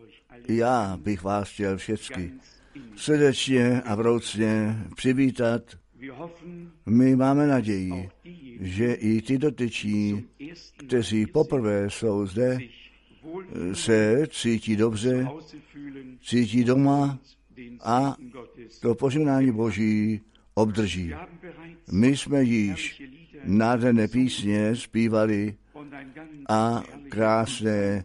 Já bych vás chtěl všechny srdečně a vroucně přivítat. My máme naději, že i ty dotyční, kteří poprvé jsou zde, se cítí dobře, cítí doma a to požehnání Boží obdrží. My jsme již nádherné písně zpívali a krásné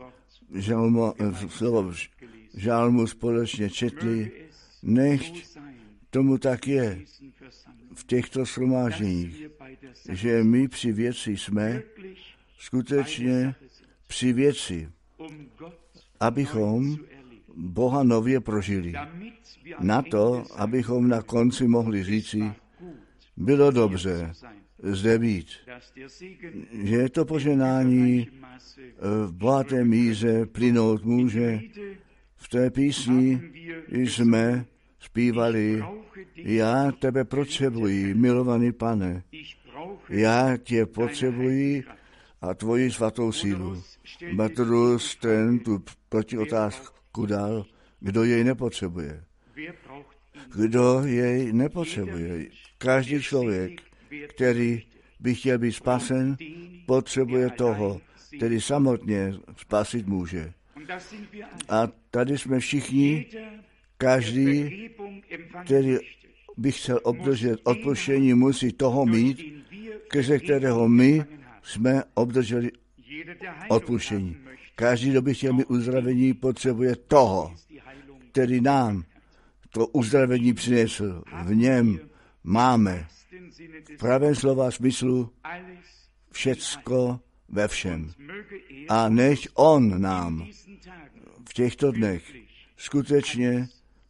žalmu společně četli, nechť tomu tak je v těchto shromážděních, že my při věci jsme skutečně při věci, abychom Boha nově prožili. Na to, abychom na konci mohli říci, bylo dobře zde být. Že to požehnání v bohaté míře plynout může. V té písni jsme zpívali, já tebe potřebuji, milovaný Pane, já tě potřebuji a tvoji svatou sílu. Matrus ten tu protiotázku dal, kdo jej nepotřebuje. Kdo jej nepotřebuje? Každý člověk, který by chtěl být spasen, potřebuje toho, který samotně spasit může. A tady jsme všichni, každý, který by chtěl obdržet odpuštění, musí toho mít, skrze kterého my jsme obdrželi odpuštění. Každý, kdo by chtěl mít uzdravení, potřebuje toho, který nám to uzdravení přinesl. V něm máme v pravém slova smyslu všecko ve všem. A nech on nám v těchto dnech skutečně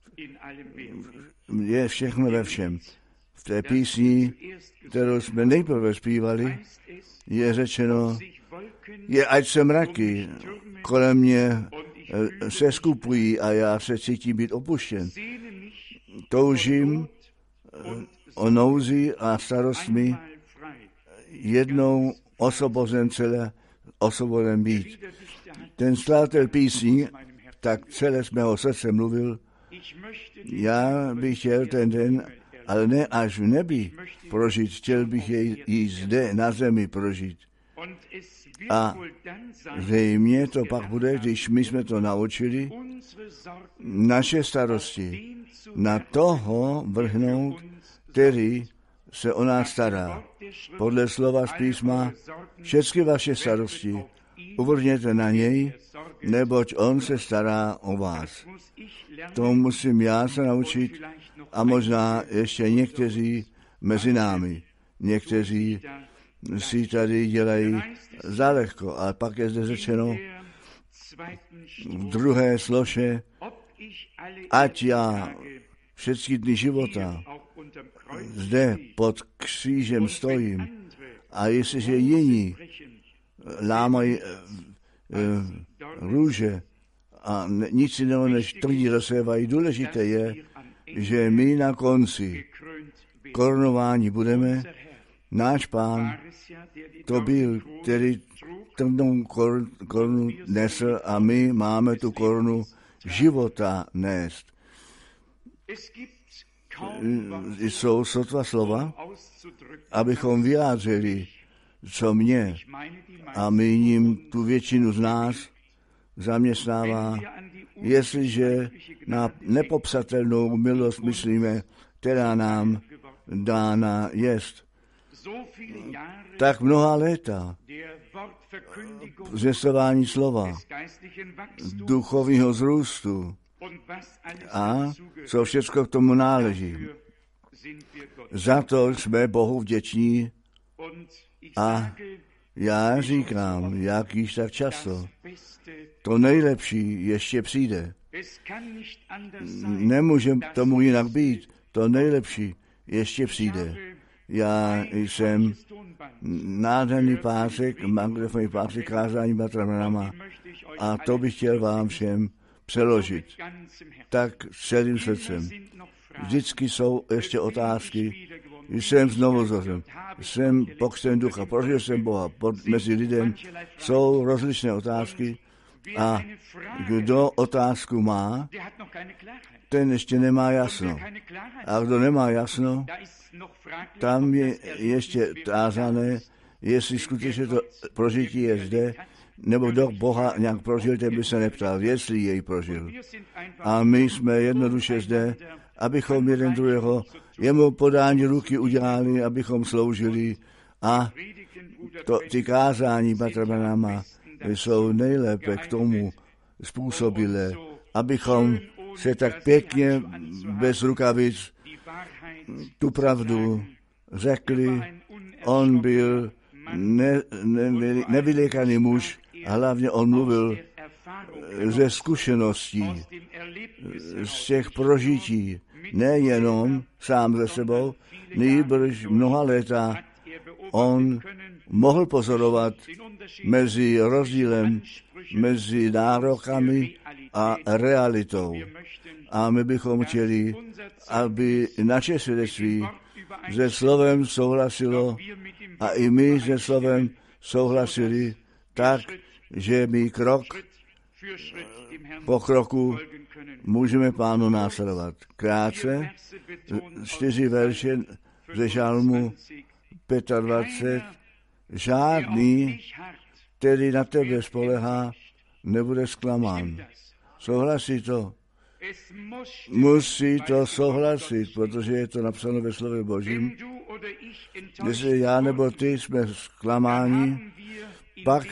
je všechno ve všem. V té písni, kterou jsme nejprve zpívali, je řečeno, je ať se mraky kolem mě se skupují a já se cítím být opuštěn. Toužím o nouzi a starostmi jednou osvobozen být. Ten skladatel písní tak celé z mého srdce mluvil, já bych chtěl ten den, ale ne až v nebi prožít, chtěl bych jej i zde na zemi prožít. A zřejmě to pak bude, když my jsme to naučili, naše starosti na toho vrhnout, který se o nás stará. Podle slova z písma, všechny vaše starosti uvrhněte na něj, neboť on se stará o vás. To musím já se naučit a možná ještě někteří mezi námi. Někteří si tady dělají zalehko, ale pak je zde řečeno v druhé sloše, ať já všechny dny života zde pod křížem stojím a jestliže jiní lámají růže a nic jiného než tvrdí rozsévají, důležité je, že my na konci korunováni budeme. Náš Pán to byl, který tvrdou korunu nesl a my máme tu korunu života nést. Jsou sotva slova, abychom vyjádřili, co mě a míním tu většinu z nás zaměstnává, jestliže na nepopsatelnou milost myslíme, která nám dána jest. Tak mnoha léta zvěstování slova, duchovního vzrůstu a co všechno k tomu náleží. Za to jsme Bohu vděční a já říkám, jak již tak často, to nejlepší ještě přijde. Nemůže tomu jinak být, to nejlepší ještě přijde. Já jsem nádherný pásek, magnetofonní pásek kázání Bratra Branhama a to bych chtěl vám všem přeložit. Tak celým srdcem. Vždycky jsou ještě otázky. Jsem znovu zrozen. Jsem pokřtěn ducha. Prožil jsem Boha. Mezi lidem jsou rozličné otázky. A kdo otázku má, ten ještě nemá jasno. A kdo nemá jasno, tam je ještě tázané, jestli skutečně to prožití je zde, nebo kdo Boha nějak prožil, ten by se neptal, jestli jej prožil. A my jsme jednoduše zde, abychom jeden druhého jemu podání ruky udělali, abychom sloužili a ty kázání Patra Branhama jsou nejlépe k tomu způsobilé, abychom se tak pěkně bez rukavic tu pravdu řekli. On byl nevylékaný muž, a hlavně on mluvil ze zkušeností, z těch prožití, nejenom sám ze sebou, nýbrž mnoha léta on mohl pozorovat mezi rozdílem, mezi nárokami a realitou. A my bychom chtěli, aby naše svědectví se slovem souhlasilo a i my se slovem souhlasili tak, že my krok po kroku můžeme Pánu následovat. Krátce 4 verše ze Žalmu 25. Žádný, který na tebe spolehá, nebude zklamán. Souhlasí to? Musí to souhlasit, protože je to napsáno ve slově Božím. Jestli já nebo ty jsme zklamáni, pak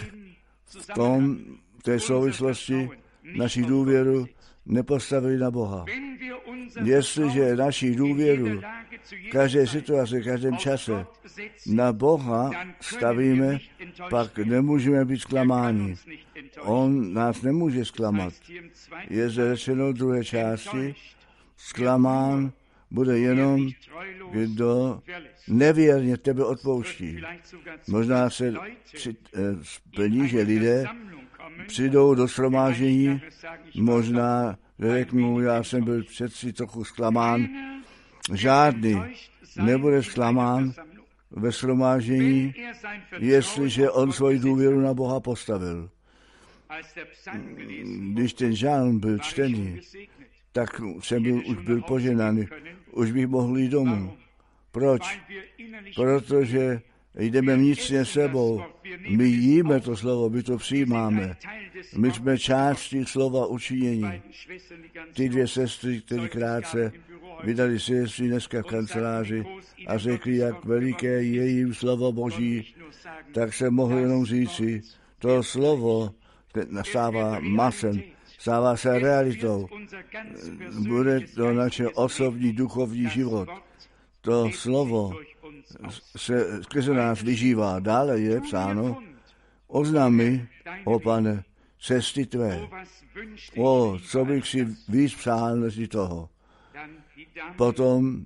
v té souvislosti naši důvěru nepostavili na Boha. Jestliže naši důvěru v každé situaci, v každém čase na Boha stavíme, pak nemůžeme být zklamáni. On nás nemůže zklamat. Je zde řečeno v druhé části, zklamán bude jenom, kdo nevěrně tebe odpouští. Možná se splní, že lidé přijdou do shromáždění, možná řeknu, já jsem byl přeci trochu zklamán. Žádný nebude zklamán ve shromáždění, jestliže on svoji důvěru na Boha postavil. Když ten žálm byl čtený, tak jsem už byl poženaný, už bych mohl jít domů. Proč? Protože jdeme vnitřně sebou. My jíme to slovo, my to přijímáme. My jsme částí slova učinění. Ty 2 sestry, které krátce vydali svědectví dneska v kanceláři a řekli, jak veliké je jim slovo Boží, tak se mohl jenom říci, to slovo stává masem, stává se realitou. Bude to naše osobní duchovní život. To slovo se skrze nás vyžívá. Dále je psáno, oznam mi, o Pane, cesty tvé. O, co bych si víc přál než toho. Potom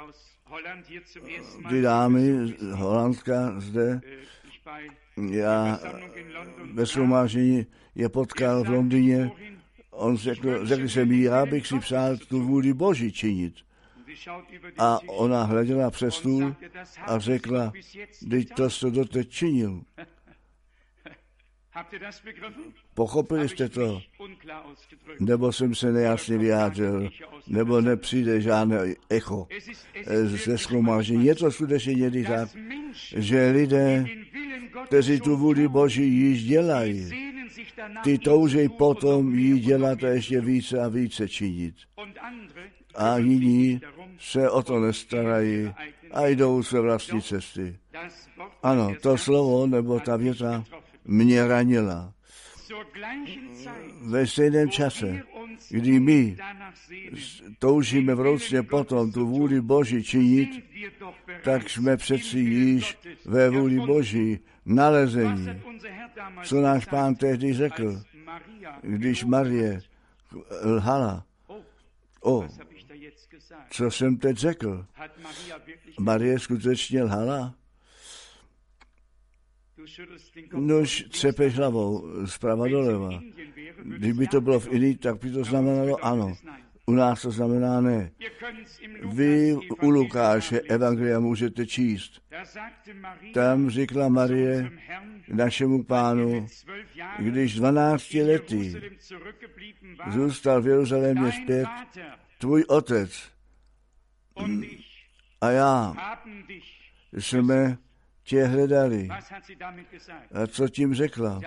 ty dámy z Holandska zde, já ve shromáždění je potkal v Londýně, on řekl se mi, já bych si přál tu vůli Boží činit. A ona hleděla přes stůl a řekla, teď to jsi doteď činil. Pochopili jste to? Nebo jsem se nejasně vyjádřil, nebo nepřijde žádné echo ze shromáždění. Je to skutečně někdy tak, že lidé, kteří tu vůli Boží již dělají, ty toužej potom jí dělat a ještě více a více činit. A jiní se o to nestarají a jdou své vlastní cesty. Ano, to slovo nebo ta věta mě ranila. Ve stejném čase, kdy my toužíme vroucně potom tu vůli Boží činit, tak jsme přeci již ve vůli Boží nalezení. Co náš Pán tehdy řekl, když Marie lhala? Co jsem teď řekl? Marie skutečně lhala? Nož třepeš hlavou zprava doleva. Kdyby to bylo v Indii, tak by to znamenalo ano. U nás to znamená ne. Vy u Lukáše evangelia můžete číst. Tam řekla Marie, našemu Pánu, když 12 lety zůstal v Jeruzalémě zpět, tvůj otec a já jsme tě hledali. A co tím řekla?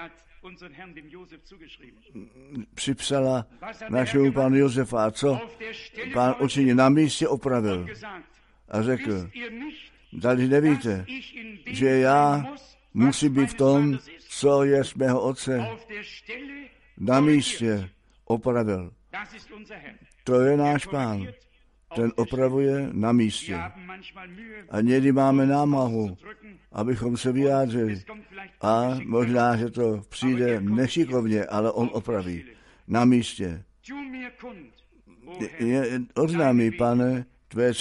Připsala našemu pánu Josefa. A co pán učinil? Na místě opravil. A řekl, tady nevíte, že já musím být v tom, co je z mého otce. Na místě opravil. To je náš Pán. Ten opravuje na místě. A někdy máme námahu, abychom se vyjádřili. A možná, že to přijde nešikovně, ale on opraví. Na místě. Oznámí, Pane, tvé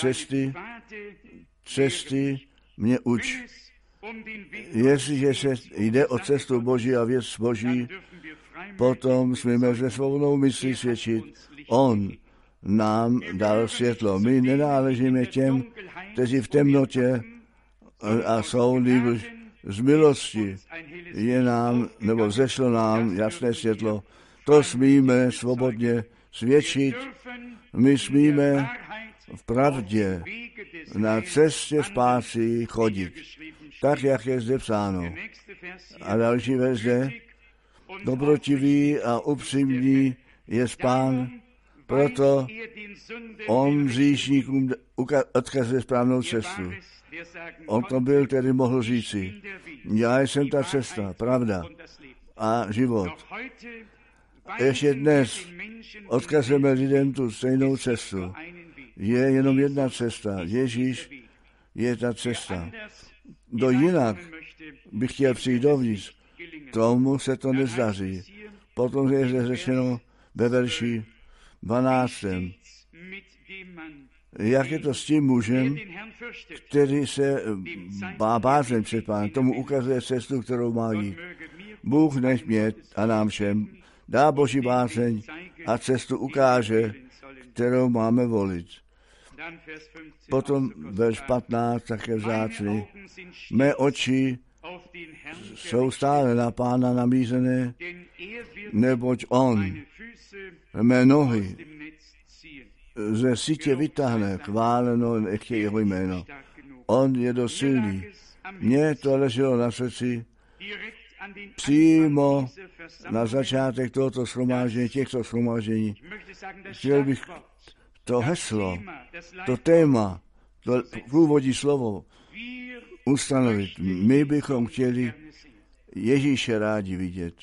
cesty mě uč. Jestliže se jde o cestu Boží a věc Boží, potom smíme se svobodnou myslí svědčit. On nám dal světlo. My nenáležíme těm, kteří v temnotě a jsou nýbrž z milosti je nám, nebo zešlo nám jasné světlo. To smíme svobodně svědčit. My smíme v pravdě na cestě spásy chodit. Tak, jak je zde psáno. A další verš zde. Dobrotivý a upřímný je Pán, proto on hříšníkům odkazuje správnou cestu. On to byl, který mohl říci, já jsem ta cesta, pravda a život. Ještě dnes odkazujeme lidem tu stejnou cestu. Je jenom jedna cesta. Ježíš je ta cesta. Kdo jinak by chtěl přijít dovnitř, tomu se to nezdaří. Potom je zde řečeno ve verši 12. Jak je to s tím mužem, který se bázen před Pánem, tomu ukazuje cestu, kterou má jít. Bůh nech mě a nám všem dá Boží bázeň a cestu ukáže, kterou máme volit. Potom verš 15 také vzácný. Mé oči jsou stále na Pána namířené, neboť on mé nohy ze sítě vytáhne, chváleno nechtě jeho jméno. On je dost silný. Mně to leželo na srdci přímo na začátek tohoto shromáždění, těchto shromáždění. Chtěl bych to heslo, to téma, to průvodní slovo ustanovit. My bychom chtěli Ježíše rádi vidět.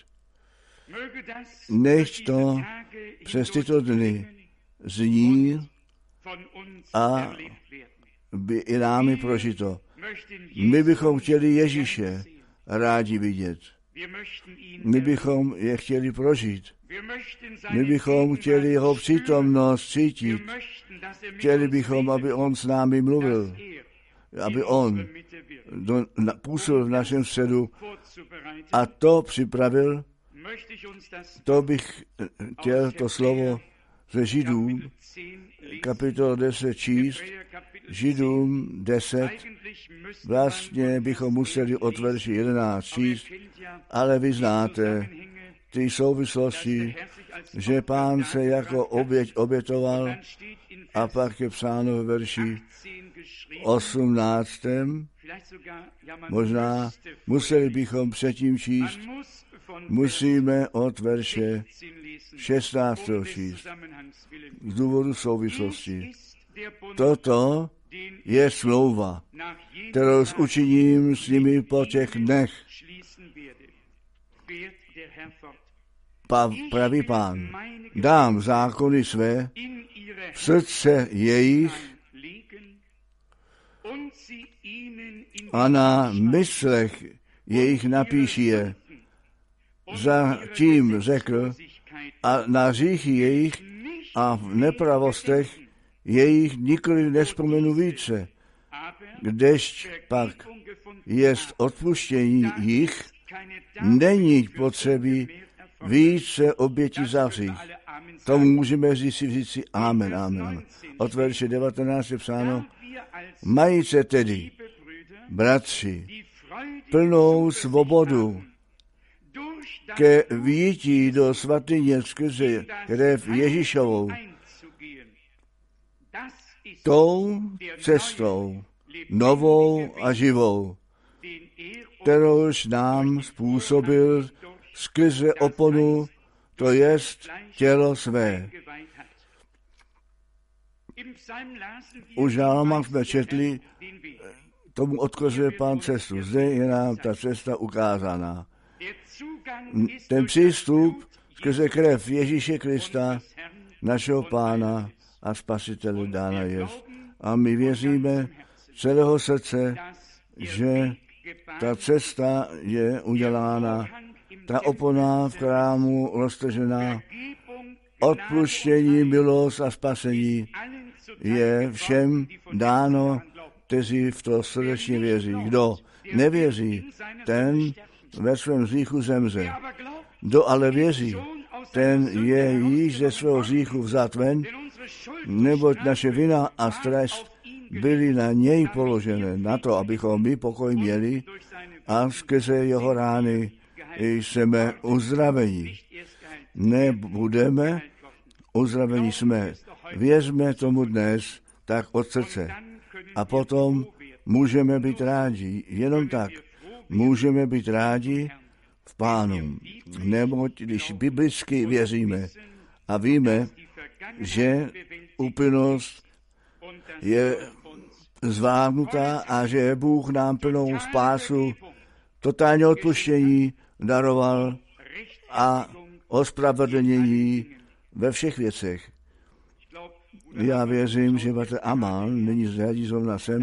Nechť to přes tyto dny zní a by i námi prožito. My bychom chtěli Ježíše rádi vidět. My bychom je chtěli prožít. My bychom chtěli jeho přítomnost cítit. Chtěli bychom, aby on s námi mluvil. Aby on působil v našem středu a to připravil. To bych chtěl to slovo ze Židům, kapitol 10 číst, Židům 10, vlastně bychom museli od verši 11 číst, ale vy znáte ty souvislosti, že Pán se jako oběť obětoval a pak je psáno ve verši 18. Možná museli bychom předtím číst, musíme od verše 16. číst z důvodu souvislosti. Toto je smlouva, kterou učiním s nimi po těch dnech. Pravý Pán, dám zákony své v srdce jejich a na myslech jejich napíši je. Zatím řekl, a na hříchy jejich a v nepravostech jejich nikoli nevzpomenu více, kdežť pak jest odpuštění jich, není potřeby více oběti za hřích. Tomu můžeme říci amen, amen. Od verše 19 je psáno, majíce tedy, bratři, plnou svobodu ke vjití do svatyně skrze krev Ježíšovou. Tou cestou, novou a živou, kterouž nám způsobil skrze oponu, to jest tělo své. U žálma jsme četli, tomu odkazuje Pán cestu. Zde je nám ta cesta ukázána. Ten přístup skrze krev Ježíše Krista, našeho Pána a Spasitele dána jest. A my věříme celého srdce, že ta cesta je udělána, ta opona v chrámu roztržená, odpuštění, milost a spasení je všem dáno, kteří v to srdečně věří. Kdo nevěří, ten ve svém hříchu zemře. Kdo ale věří, ten je již ze svého hříchu vzat ven, neboť naše vina a trest byly na něj položené, na to, abychom my pokoj měli a skrze jeho rány jsme uzdraveni. Nebudeme, uzdraveni jsme. Věřme tomu dnes tak od srdce. A potom můžeme být rádi, jenom tak. Můžeme být rádi v Pánu. Neboť když biblicky věříme a víme, že úplnost je zvládnutá a že Bůh nám plnou spásu, totální odpuštění daroval a ospravedlnění ve všech věcech. Já věřím, že bratr Aman není zradí zrovna sem.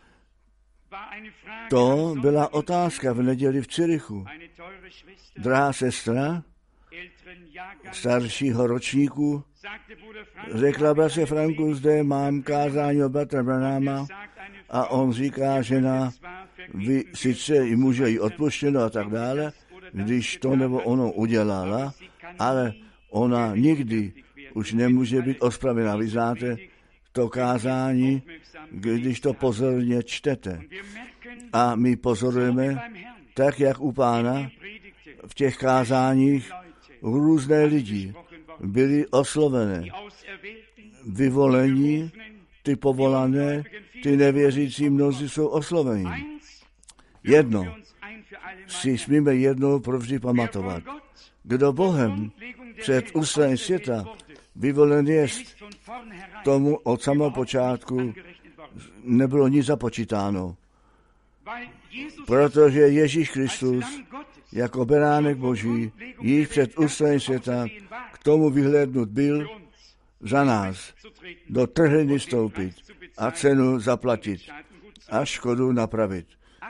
To byla otázka v neděli v Cirichu. Drahá sestra staršího ročníku řekla bratře Franku, zde mám kázání o bratra Branhama a on říká, žena, vy sice i může jí odpuštěno a tak dále, když to nebo ono udělala, ale ona nikdy už nemůže být ospravedlněna. Vy znáte to kázání, když to pozorně čtete. A my pozorujeme, tak jak u Pána v těch kázáních různé lidi byli oslovené, vyvolení, ty povolané, ty nevěřící mnozí jsou osloveni. Jedno si smíme jednou provždy pamatovat. Kdo Bohem před ústraním světa vyvolen jest, tomu od samého počátku nebylo nic započítáno. Protože Ježíš Kristus jako beránek Boží již před ústraním světa k tomu vyhlédnut byl za nás do trhliny stoupit a cenu zaplatit a škodu napravit.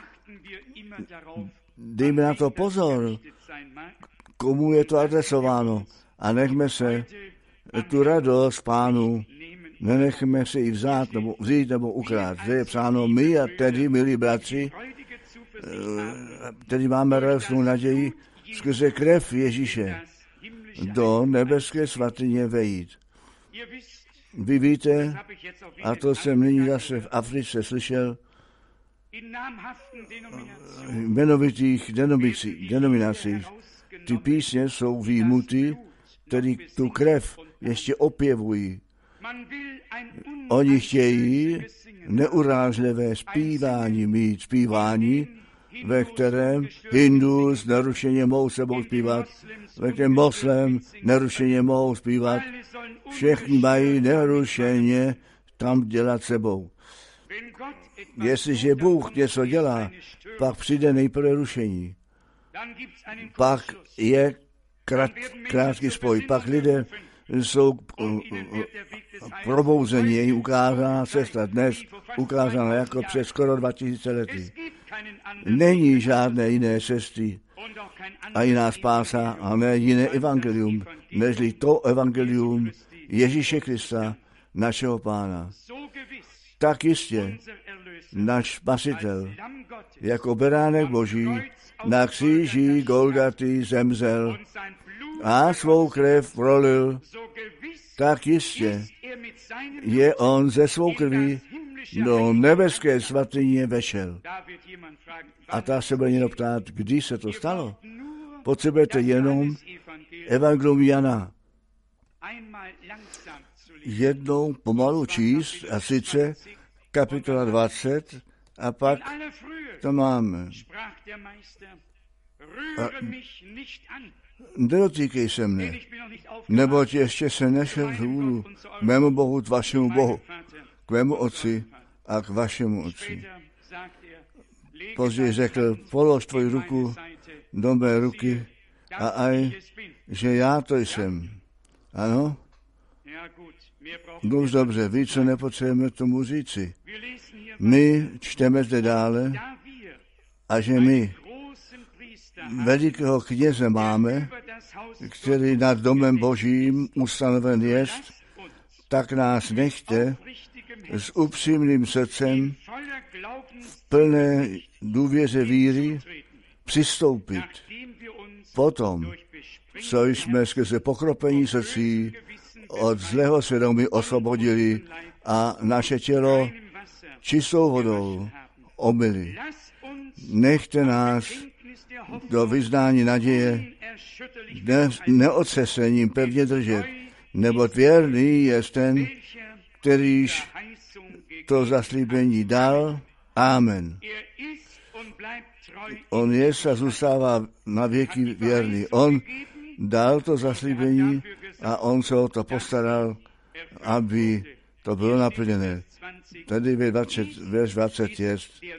Dejme na to pozor, komu je to adresováno a nechme se tu radost Pánu, nenechme se ji vzít nebo ukrát. Zde je psáno, my a tedy, milí bratři, tedy máme radostnou naději skrze krev Ježíše do nebeské svatyně vejít. Vy víte, a to jsem nyní zase v Africe slyšel, jmenovitých denominacích, ty písně jsou výjimuty, tedy tu krev ještě opěvují. Oni chtějí neurážlivé zpívání mít, zpívání, ve kterém Hindus nerušeně mohou sebou zpívat, ve kterém Moslem nerušeně mohou zpívat, všichni mají nerušeně tam dělat sebou. Jestliže Bůh něco dělá, pak přijde nejprve rušení. Pak je krátký spoj. Pak lidé jsou probouzení, je ukázána cesta dnes, ukázána jako před skoro 2000 lety. Není žádné jiné cesty a jiná spása a ne jiné evangelium, nežli to evangelium Ježíše Krista, našeho Pána. Tak jistě náš Spasitel jako beránek Boží na kříži Golgaty zemřel a svou krev prolil, tak jistě je on ze svou krví do nebeské svatyně vešel. A ta se bude někdo ptát, kdy se to stalo? Potřebujete jenom Evangelium Jana jednou pomalu číst, a sice kapitola 20, a pak to máme. Nedotýkej se mne, neboť ještě se nešel hůru k mému Bohu, k vašemu Bohu, k mému Otci a k vašemu Otci. Později řekl, polož tvoji ruku do mé ruky a aj, že já to jsem. Ano? Už dobře, více nepotřebujeme tomu říci. My čteme zde dále, a že my velikého kněze máme, který nad domem Božím ustanoven jest, tak nás nechte s upřímným srdcem v plné důvěře víry přistoupit. Potom, co jsme skrze pokropení srdcí od zlého svědomí osvobodili a naše tělo čistou vodou omyli. Nechte nás do vyznání naděje neotřesením pevně držet, neboť věrný je ten, kterýž to zaslíbení dal. Amen. On je a zůstává na věky věrný. On dal to zaslíbení a on se o to postaral, aby to bylo naplněné. Tady verš 20 je.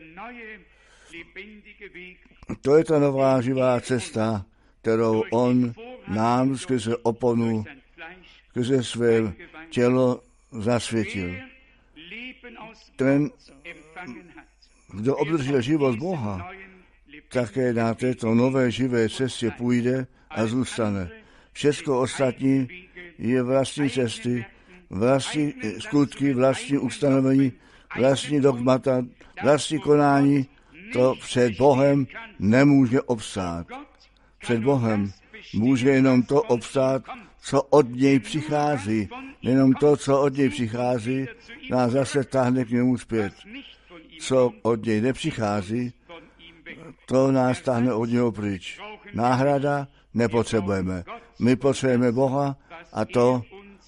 To je ta nová živá cesta, kterou on nám skrze oponu, skrze své tělo zasvětil. Ten, kdo obdržel život z Boha, také na této nové živé cestě půjde a zůstane. Všechno ostatní je vlastní cesty, vlastní skutky, vlastní ustanovení, vlastní dogmata, vlastní konání. To před Bohem nemůže obstát. Před Bohem může jenom to obstát, co od něj přichází. Jenom to, co od něj přichází, nás zase táhne k němu zpět. Co od něj nepřichází, to nás táhne od něho pryč. Náhrada nepotřebujeme. My potřebujeme Boha a to,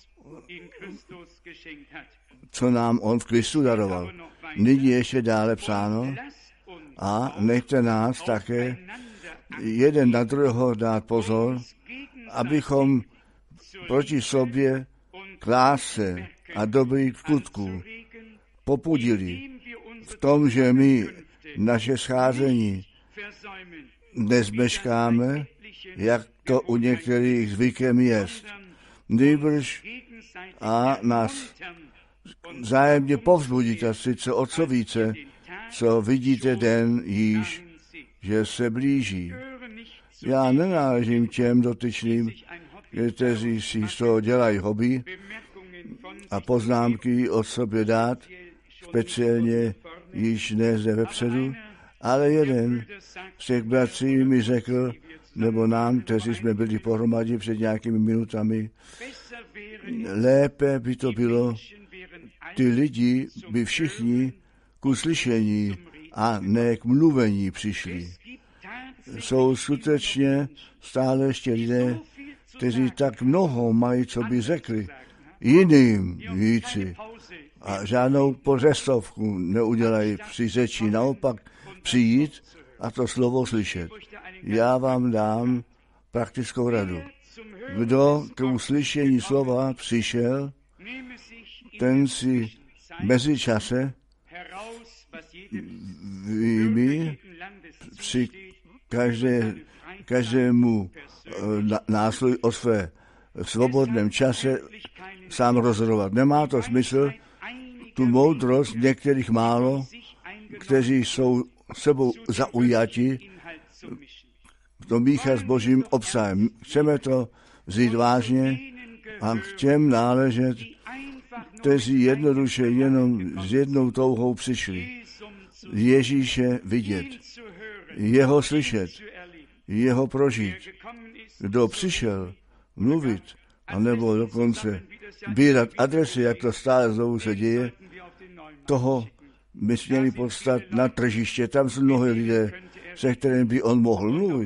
co nám on v Kristu daroval. Nyní ještě dále psáno, a nechte nás také jeden na druhého dát pozor, abychom proti sobě k lásce a dobrých skutků popudili v tom, že my naše scházení nezmeškáme, jak to u některých zvykem jest. Nýbrž a nás vzájemně povzbudit, a sice o co více, co vidíte den již, že se blíží. Já nenáležím těm dotyčným, kteří si z toho dělají hobby a poznámky od sobě dát, speciálně již ne ze vepředu, ale jeden z těch bratří mi řekl, nebo nám, kteří jsme byli pohromadě před nějakými minutami, lépe by to bylo, ty lidi by všichni ku slyšení a ne k mluvení přišli. Jsou skutečně stále ještě lidé, kteří tak mnoho mají, co by řekli jiným víci a žádnou pořestovku neudělají při řeči, naopak přijít a to slovo slyšet. Já vám dám praktickou radu. Kdo k uslyšení slova přišel, ten si mezi čase vyjmi při každému nástroji o své svobodném čase sám rozhodovat. Nemá to smysl tu moudrost některých málo, kteří jsou sebou zaujati, to míchat s Božím obsahem. Chceme to vzít vážně a k těm náležet, kteří jednoduše jenom s jednou touhou přišli. Ježíše vidět, jeho slyšet, jeho prožít. Kdo přišel mluvit, anebo dokonce bírat adresy, jak to stále znovu se děje, toho by směli postat na tržiště. Tam jsou mnohé lidé, se kterými by on mohl mluvit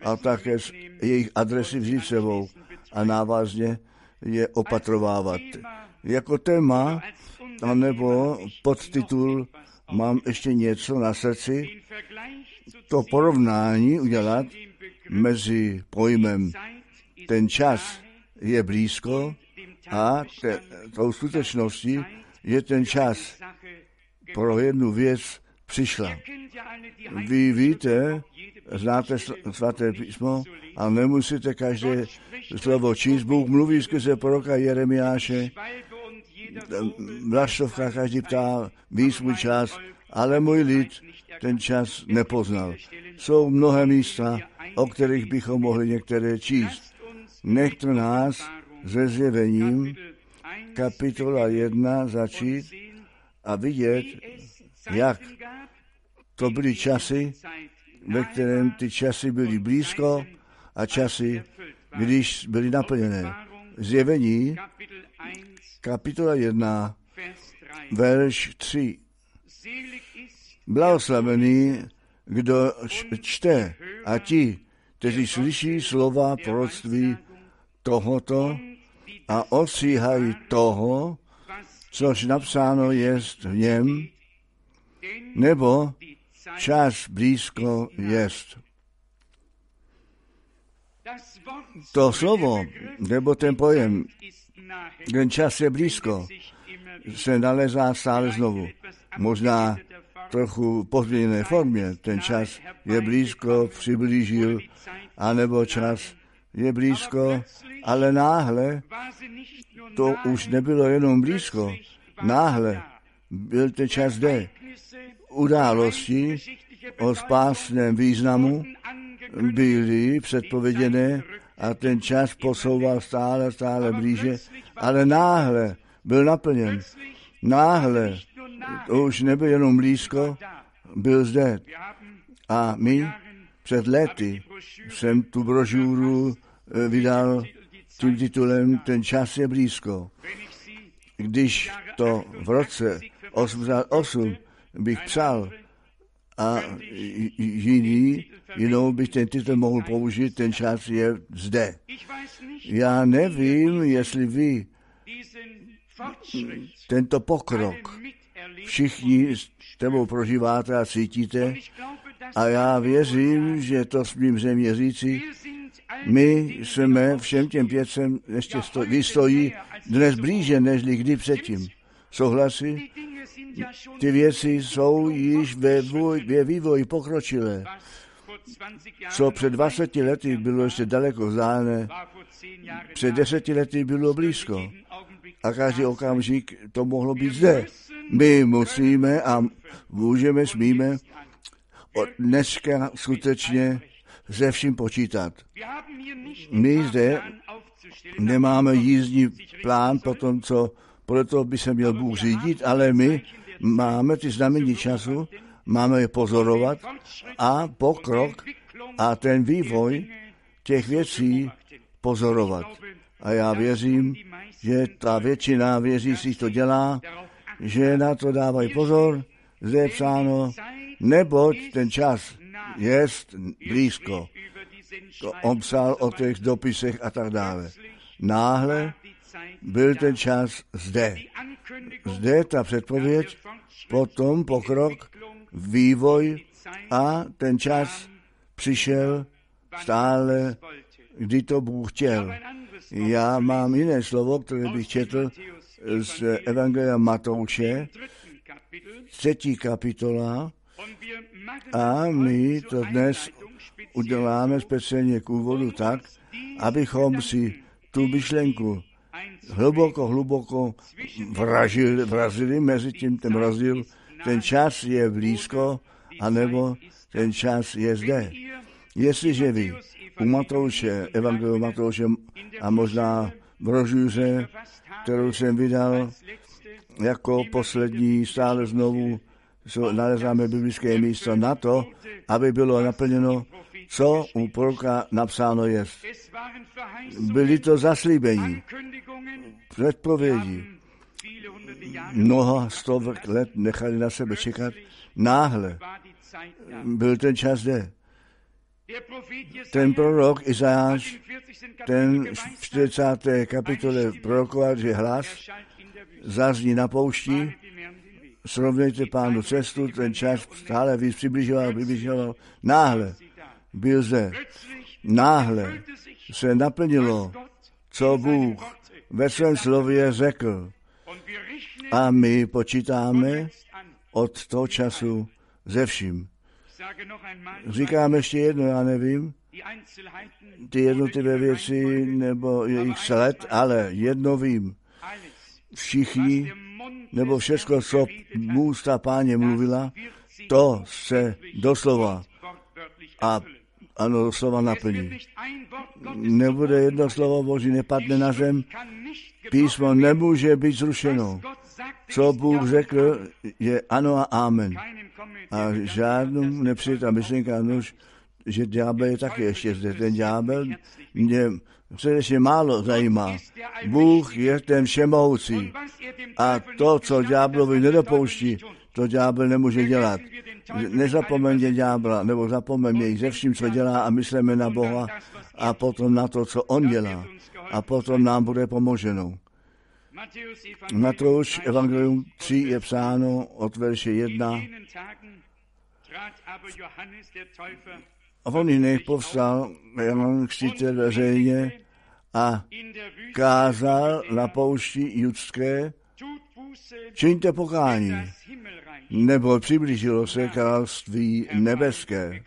a také jejich adresy vzít sebou a návazně je opatrovávat. Jako téma, anebo podtitul mám ještě něco na srdci, to porovnání udělat mezi pojmem ten čas je blízko a tou skutečností je ten čas pro jednu věc přišla. Vy víte, znáte svaté písmo a nemusíte každé slovo číst. Bůh mluví skrze proroka Jeremiáše, vlaštovka každý ptá, ví svůj čas, ale můj lid ten čas nepoznal. Jsou mnohé místa, o kterých bychom mohli některé číst. Nechte nás se Zjevením kapitola 1 začít a vidět, jak to byly časy, ve kterém ty časy byly blízko a časy, když byly naplněné. Zjevení kapitola 1, verš 3. Blahoslavený, kdo čte a ti, kteří slyší slova proroctví tohoto a ostříhají toho, což napsáno jest v něm, nebo čas blízko jest. To slovo, nebo ten pojem, ten čas je blízko, se nalezá stále znovu. Možná trochu pozměněné formě. Ten čas je blízko, přiblížil, anebo čas je blízko, ale náhle to už nebylo jenom blízko. Náhle byl ten čas zde. Události o spásném významu byly předpověděné a ten čas posouval stále blíže, ale náhle byl naplněn. Náhle to už nebyl jenom blízko, byl zde. A my před lety jsem tu brožuru vydal tím titulem Ten čas je blízko. Když to v roce 88 bych psal a jinou bych ten titul mohl použít, ten čas je zde. Já nevím, jestli vy tento pokrok všichni s tebou prožíváte a cítíte a já věřím, že to smím země říci, my jsme všem těm věcem ještě vystojí dnes blíže, nežli kdy předtím. Souhlasí? Ty věci jsou již ve vývoji pokročilé. Co před 20 lety bylo ještě daleko vzdálené, před 10 lety bylo blízko. A každý okamžik to mohlo být zde. My musíme a smíme od dneska skutečně se vším počítat. My zde nemáme jízdní plán po tom, co proto by se měl Bůh řídit, ale my máme ty znamení času, máme je pozorovat a pokrok a ten vývoj těch věcí pozorovat. A já věřím, že ta většina věřících to dělá, že na to dávají pozor, zde je psáno, neboť ten čas jest blízko. To on psal o těch dopisech a tak dále. Náhle byl ten čas zde. Zde ta předpověď, potom pokrok, vývoj a ten čas přišel stále, kdy to Bůh chtěl. Já mám jiné slovo, které bych četl z Evangelia Matouše, 3. kapitola, a my to dnes uděláme speciálně k úvodu tak, abychom si tu myšlenku hluboko vrazili mezi tím ten rozdíl. Ten čas je blízko, anebo ten čas je zde. Jestliže vy u Matouše, Evangelium Matouše a možná brožuře, kterou jsem vydal jako poslední, stále znovu nalezáme biblické místo na to, aby bylo naplněno, co u proroka napsáno je. Byly to zaslíbení, předpovědi. Mnoha stovek let nechali na sebe čekat. Náhle byl ten čas zde. Ten prorok Izajáš, ten v 40. kapitole prorokoval, že hlas zazní na poušti, srovnejte Pánu cestu, ten čas stále víc přibližoval. Náhle byl zde, náhle se naplnilo, co Bůh ve svém slově řekl. A my počítáme od toho času ze vším. Říkám ještě jedno, já nevím, ty jednotlivé věci nebo jejich sled, ale jedno vím. Všichni, nebo všechno, co ústa Páně mluvila, to se doslova a ano, doslova naplní. Nebude jedno slovo Boží, nepadne na zem, písmo nemůže být zrušeno. Co Bůh řekl, je ano a amen. A žádnou nepřijde ta myšlenka, že ďábel je taky ještě zde. Ten ďábel mě především málo zajímá. Bůh je ten všemohoucí. A to, co ďáblovi nedopouští, to ďábel nemůže dělat. Nezapomeňte ďábla, nebo zapomeňme ji ze vším, co dělá a myslíme na Boha a potom na to, co on dělá. A potom nám bude pomoženo. Matouš evangelium 3 je psáno od verše 1. A v oných dnech povstal Jan Křtitel veřejně a kázal na poušti judské, čiňte pokání, nebo přiblížilo se království nebeské.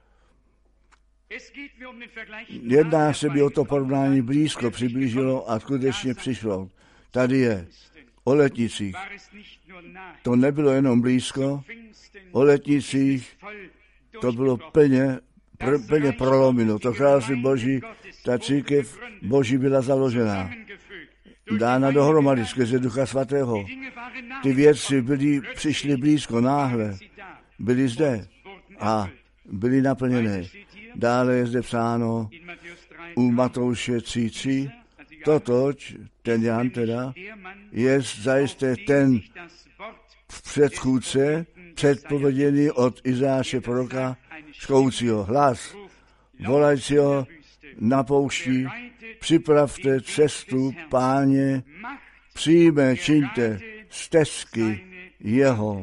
Jedná se by o to porovnání blízko přiblížilo a skutečně přišlo. Tady je o letnicích. To nebylo jenom blízko, o letnicích to bylo plně prolomeno. To království Boží, ta církev Boží byla založena. Dána dohromady skrze Ducha Svatého. Ty věci přišly blízko, náhle. Byly zde a byly naplněné. Dále je zde psáno u Matouše 3:3. Totož, ten Jan teda, je zajisté ten předchůdce, předpověděný od Izajáše proroka, škoucího hlas, volajícího na poušti, připravte cestu Páně, přijme, čiňte stezky jeho.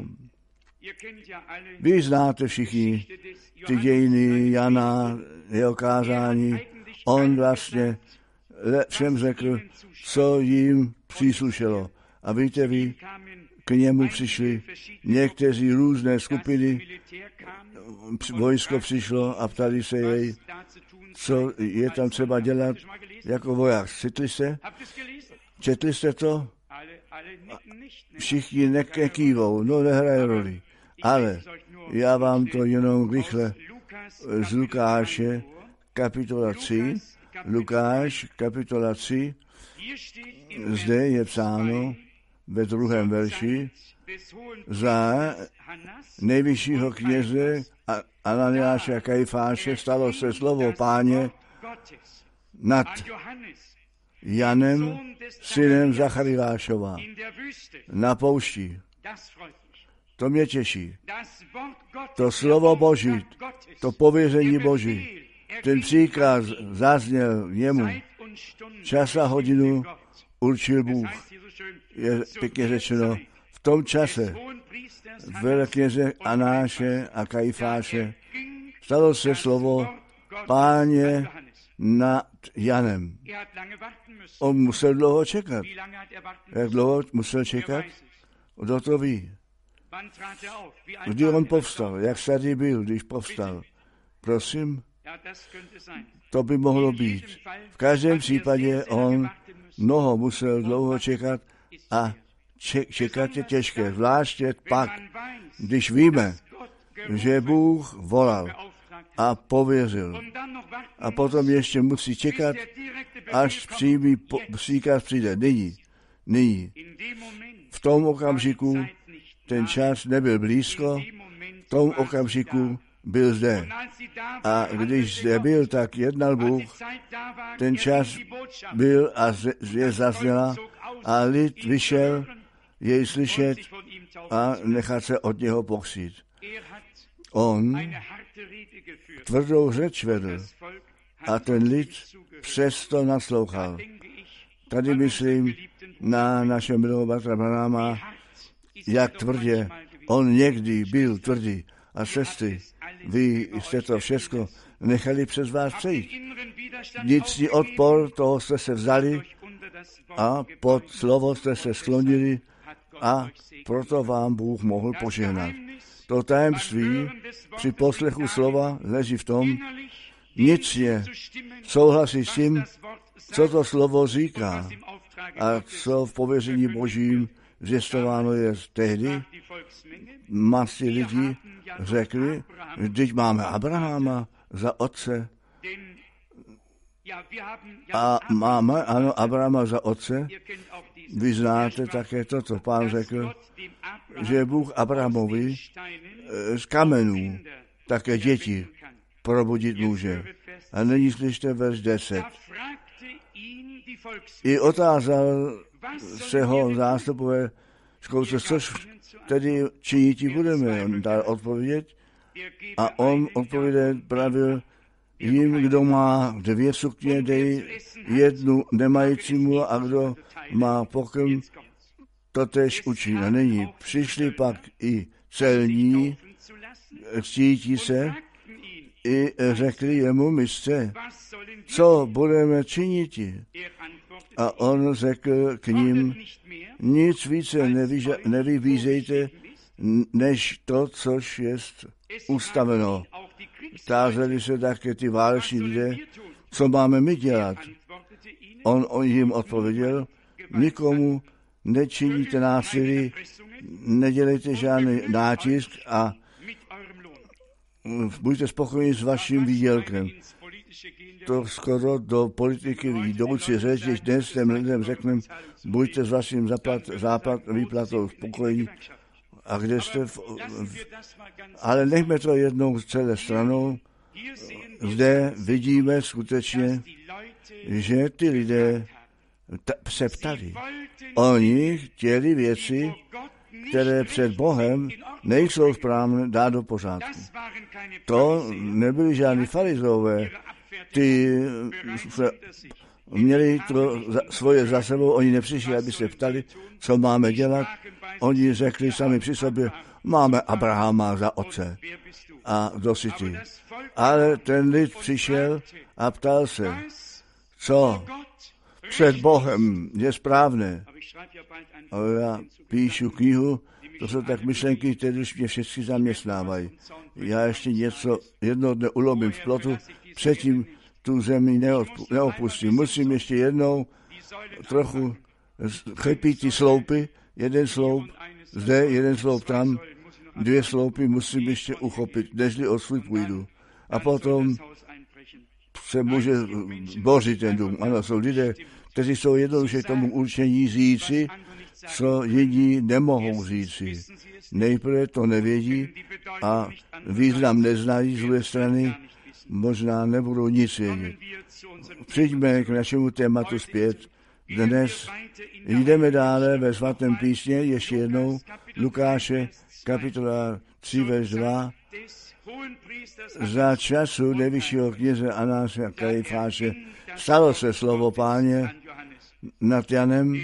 Vy znáte všichni ty dějiny Jana, jeho kázání. On vlastně všem řekl, co jim příslušelo. A víte vy, k němu přišli někteří různé skupiny, vojsko přišlo a ptali se jej, co je tam třeba dělat jako voják. Četli jste to? Všichni nekývou, no nehraje roli. Ale já vám to jenom rychle z Lukáše, kapitola 3, Lukáš, kapitola 3, zde je psáno ve 2. verši, za nejvyššího kněze Ananiáše a Kajfáše stalo se slovo Páně nad Janem, synem Zachariášova, na poušti. To mě těší. To slovo Boží, to pověření Boží, ten příkaz zazněl jemu. Čas a hodinu určil Bůh. Je pěkně řečeno, v tom čase velkněze Anáše a Kajfáše stalo se slovo Páně nad Janem. On musel dlouho čekat. Jak dlouho musel čekat? Kdo to ví? Kdy on povstal? Jak starý byl, když povstal? Prosím? To by mohlo být. V každém případě on mnoho musel dlouho čekat a čekat je těžké. Zvláště pak, když víme, že Bůh volal a pověřil. A potom ještě musí čekat, až příkaz přijde. Nyní. V tom okamžiku ten čas nebyl blízko, v tom okamžiku byl zde. A když zde byl, tak jednal Bůh, ten čas byl a je zazněla a lid vyšel jej slyšet a nechat se od něho pokřít. On tvrdou řeč vedl a ten lid přesto naslouchal. Tady myslím na našeho milého bratra Branhama, jak tvrdě on někdy byl tvrdý. A sestry, vy jste to všechno nechali přes vás přejít. Vnitřní odpor, toho jste se vzali a pod slovo jste se sklonili a proto vám Bůh mohl požehnat. To tajemství při poslechu slova leží v tom, vnitřně souhlasí s tím, co to slovo říká a co v pověření Božím zjistováno je tehdy. Masy lidí řekli, vždyť máme Abrahama za otce a máme, ano, Abrahama za otce. Vy znáte také toto. Pán řekl, že Bůh Abrahamovi z kamenů také děti probudit může. A nyní slyšte verš 10. I otázal se ho zástupové školce, což tedy činiti budeme. On dal odpovědět a on odpovědět pravil jim, kdo má 2 sukně, dej 1 nemajícímu a kdo má pokrm, totéž učí. A nyní přišli pak i celní, cítí se, i řekli jemu, mistře, co budeme činiti? A on řekl k ním, nic více nevybízejte, než to, což je ustaveno. Tázali se také ty váleční lidé, co máme my dělat. On jim odpověděl, nikomu nečiníte násilí, nedělejte žádný nátisk a buďte spokojeni s vaším výdělkem. To skoro do politiky jdoucí řeč, když dnes těm lidem řekneme, buďte s vaším výplatou spokojení a kde jste, ale nechme to jednou celé stranou. Zde vidíme skutečně, že ty lidé se ptali. Oni chtěli věci, které před Bohem nejsou správné, dát do pořádku. To nebyli žádní farizové, ty měli to svoje za sebou, oni nepřišli, aby se ptali, co máme dělat. Oni řekli sami při sobě, máme Abrahama za otce. A kdo si ty? Ale ten lid přišel a ptal se, co před Bohem je správné. A já píšu knihu, to jsou tak myšlenky, které už mě všichni zaměstnávají. Já ještě jedno dne ulomím z plotu, předtím tu zemi neopustím. Musím ještě jednou trochu chlepit ty sloupy, jeden sloup zde, jeden sloup tam, 2 sloupy musím ještě uchopit, nežli o svůj půjdu. A potom se může bořit ten dům. Ano, jsou lidé, kteří jsou jednoduše k tomu určení říci, co jiní nemohou říci. Nejprve to nevědí a význam neznají z druhé strany, možná nebudou nic vědět. Přijďme k našemu tématu zpět. Dnes jdeme dále ve svatém písmě, ještě jednou, Lukáše, kapitola 3, verš 2. Za času nejvyššího kněze Anáše a Kajfáše stalo se slovo Páně nad Janem,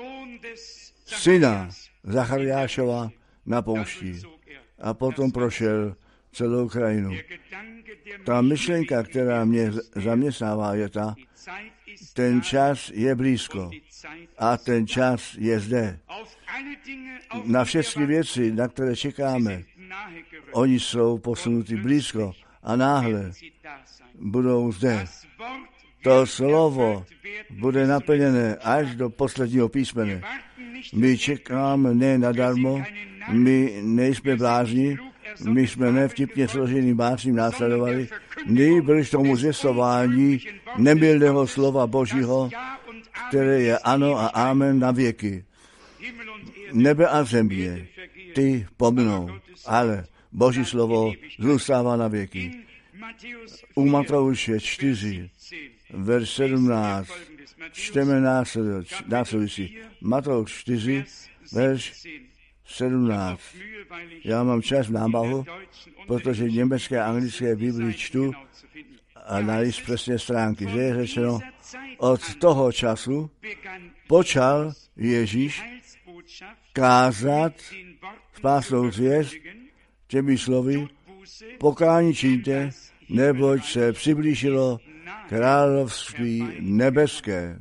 syna Zachariášova, na poušti. A potom prošel celou krajinu. Ta myšlenka, která mě zaměstnává, je ta, ten čas je blízko a ten čas je zde. Na všechny věci, na které čekáme, oni jsou posunuty blízko a náhle budou zde. To slovo bude naplněné až do posledního písmene. My čekáme ne nadarmo, my nejsme blázni, my jsme nevtipně složeným básním následovali, nejbrž tomu zjistování nemilného slova Božího, které je ano a amen na věky. Nebe a země, ty pominou, ale Boží slovo zůstává na věky. U Matouše 4, verš 17, čteme následující. Matouš 4, verš 17. Já mám čas v námahu, protože v německé a anglické Bibli čtu a najít přesně stránky, že je řečeno, od toho času počal Ježíš kázat spásnou zvěst těmi slovy, pokání čiňte, neboť se přiblížilo království nebeské.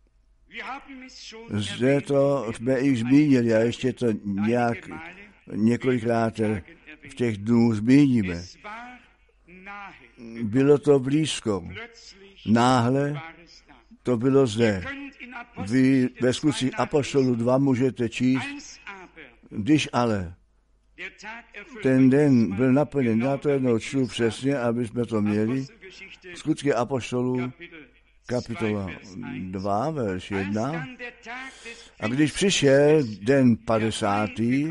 Zde to jsme již zmínili a ještě to několikrát v těch dnů zmíníme. Bylo to blízko. Náhle to bylo zde. Vy ve Skutcích apoštolů 2 můžete číst, když ale ten den byl naplněn, já to jednou čtu přesně, aby jsme to měli. Skutky apoštolů, kapitola 2, verš 1. A když přišel den 50.,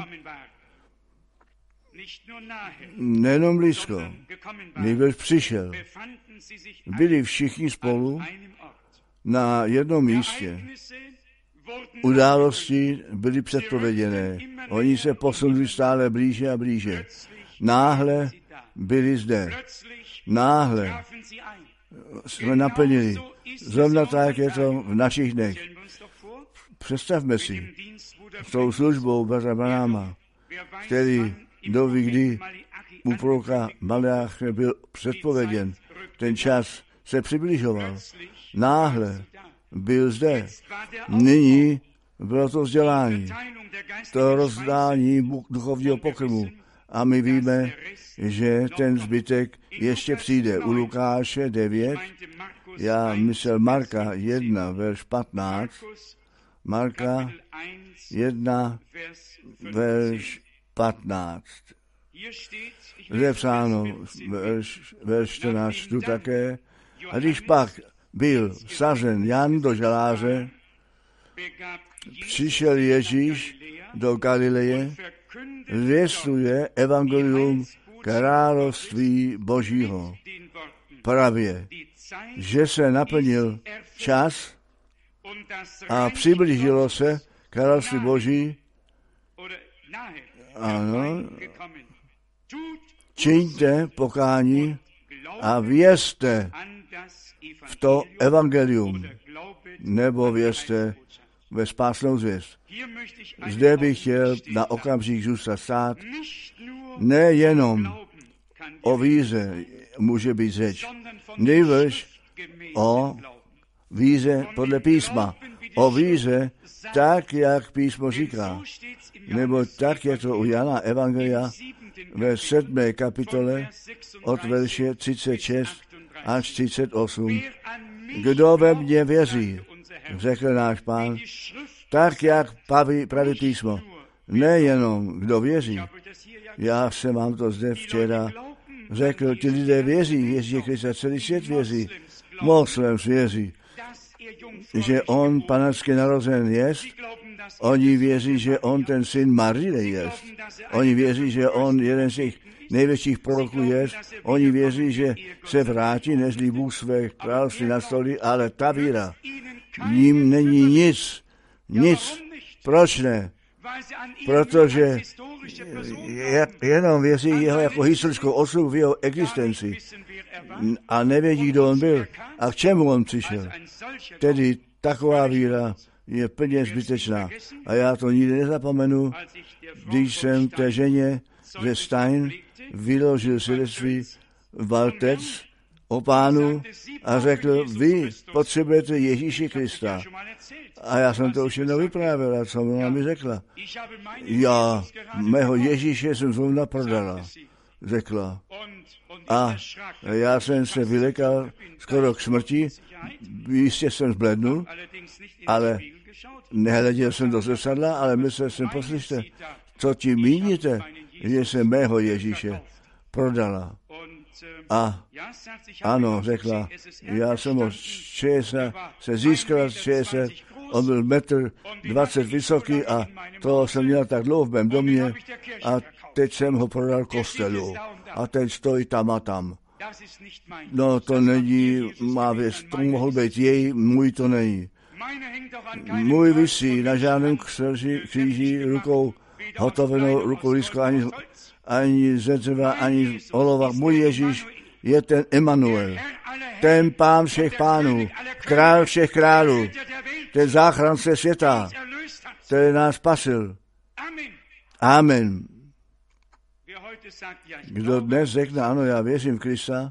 nejenom blízko, nejbrž přišel, byli všichni spolu na jednom místě. Události byly předpověděné. Oni se posunuli stále blíže a blíže. Náhle byli zde. Náhle jsme naplnili. Zrovna tak je to v našich dnech. Představme si s tou službou Bratra Branhama, který doví, kdy u proroka Maleáche byl předpověděn. Ten čas se přibližoval. Náhle byl zde. Nyní bylo to vzdělání, to rozdání duchovního pokrmu. A my víme, že ten zbytek ještě přijde. U Lukáše 9, já myslel Marka 1, verš 15, Marka 1, verš 15. Zde psáno, verš 14 tu také. A když pak byl sazen Jan do žaláře, přišel Ježíš do Galileje, zvěstuje evangelium království Božího. Právě, že se naplnil čas a přiblížilo se království Boží. Ano, čiňte pokání a věřte v to evangelium, nebo věřte ve spásnou zvěst. Zde bych chtěl na okamžik zůstat stát. Nejenom o víře může být řeč, nejbrž o víře podle písma. O víře tak, jak písmo říká. Nebo tak je to u Jana Evangelia ve 7. kapitole od verše 36 až 38. Kdo ve mně věří, řekl náš Pán, tak, jak praví písmo. Nejenom kdo věří. Já jsem vám to zde včera řekl, ti lidé věří, Ježíše Krista, celý svět věří. Moslem věří, že on panacky narozen jest. Oni věří, že on ten syn Marie jest. Oni věří, že on jeden z těch největších proroků jest. Oni věří, že se vrátí, nežli Bůh své království nastolí, ale ta víra jim není nic. Proč ne? Protože jenom věří jeho jako historickou osobu v jeho existenci a nevědí, kdo on byl a k čemu on přišel. Tedy taková víra je plně zbytečná. A já to nikdy nezapomenu, když jsem té ženě ze Stein vyložil svědectví Valtec o Pánu a řekl, vy potřebujete Ježíše Krista. A já jsem to už jednou vyprávěl, a co ona mi řekla. Já mého Ježíše jsem zrovna prodala, řekla. A já jsem se vylekal skoro k smrti, jistě jsem zblednul, ale nehleděl jsem do zrcadla, ale myslel jsem, poslyšte, co ti míníte, že jsem mého Ježíše prodala. A ano, řekla, já jsem od 60 se získala z 60, on byl 1,20 m vysoký a to jsem měl tak dlouho v mém domě a teď jsem ho prodal kostelu a teď stojí tam a tam. No to není má věc, to mohl být její, můj to není. Můj visí na žádném kříži rukou hotovenou rukolískou, ani ze dřeva, ani z olova. Můj Ježíš je ten Emanuel, ten Pán všech pánů, král všech králů, ten záchránce světa, který nás spasil. Amen. Kdo dnes řekne, ano, já věřím v Krista,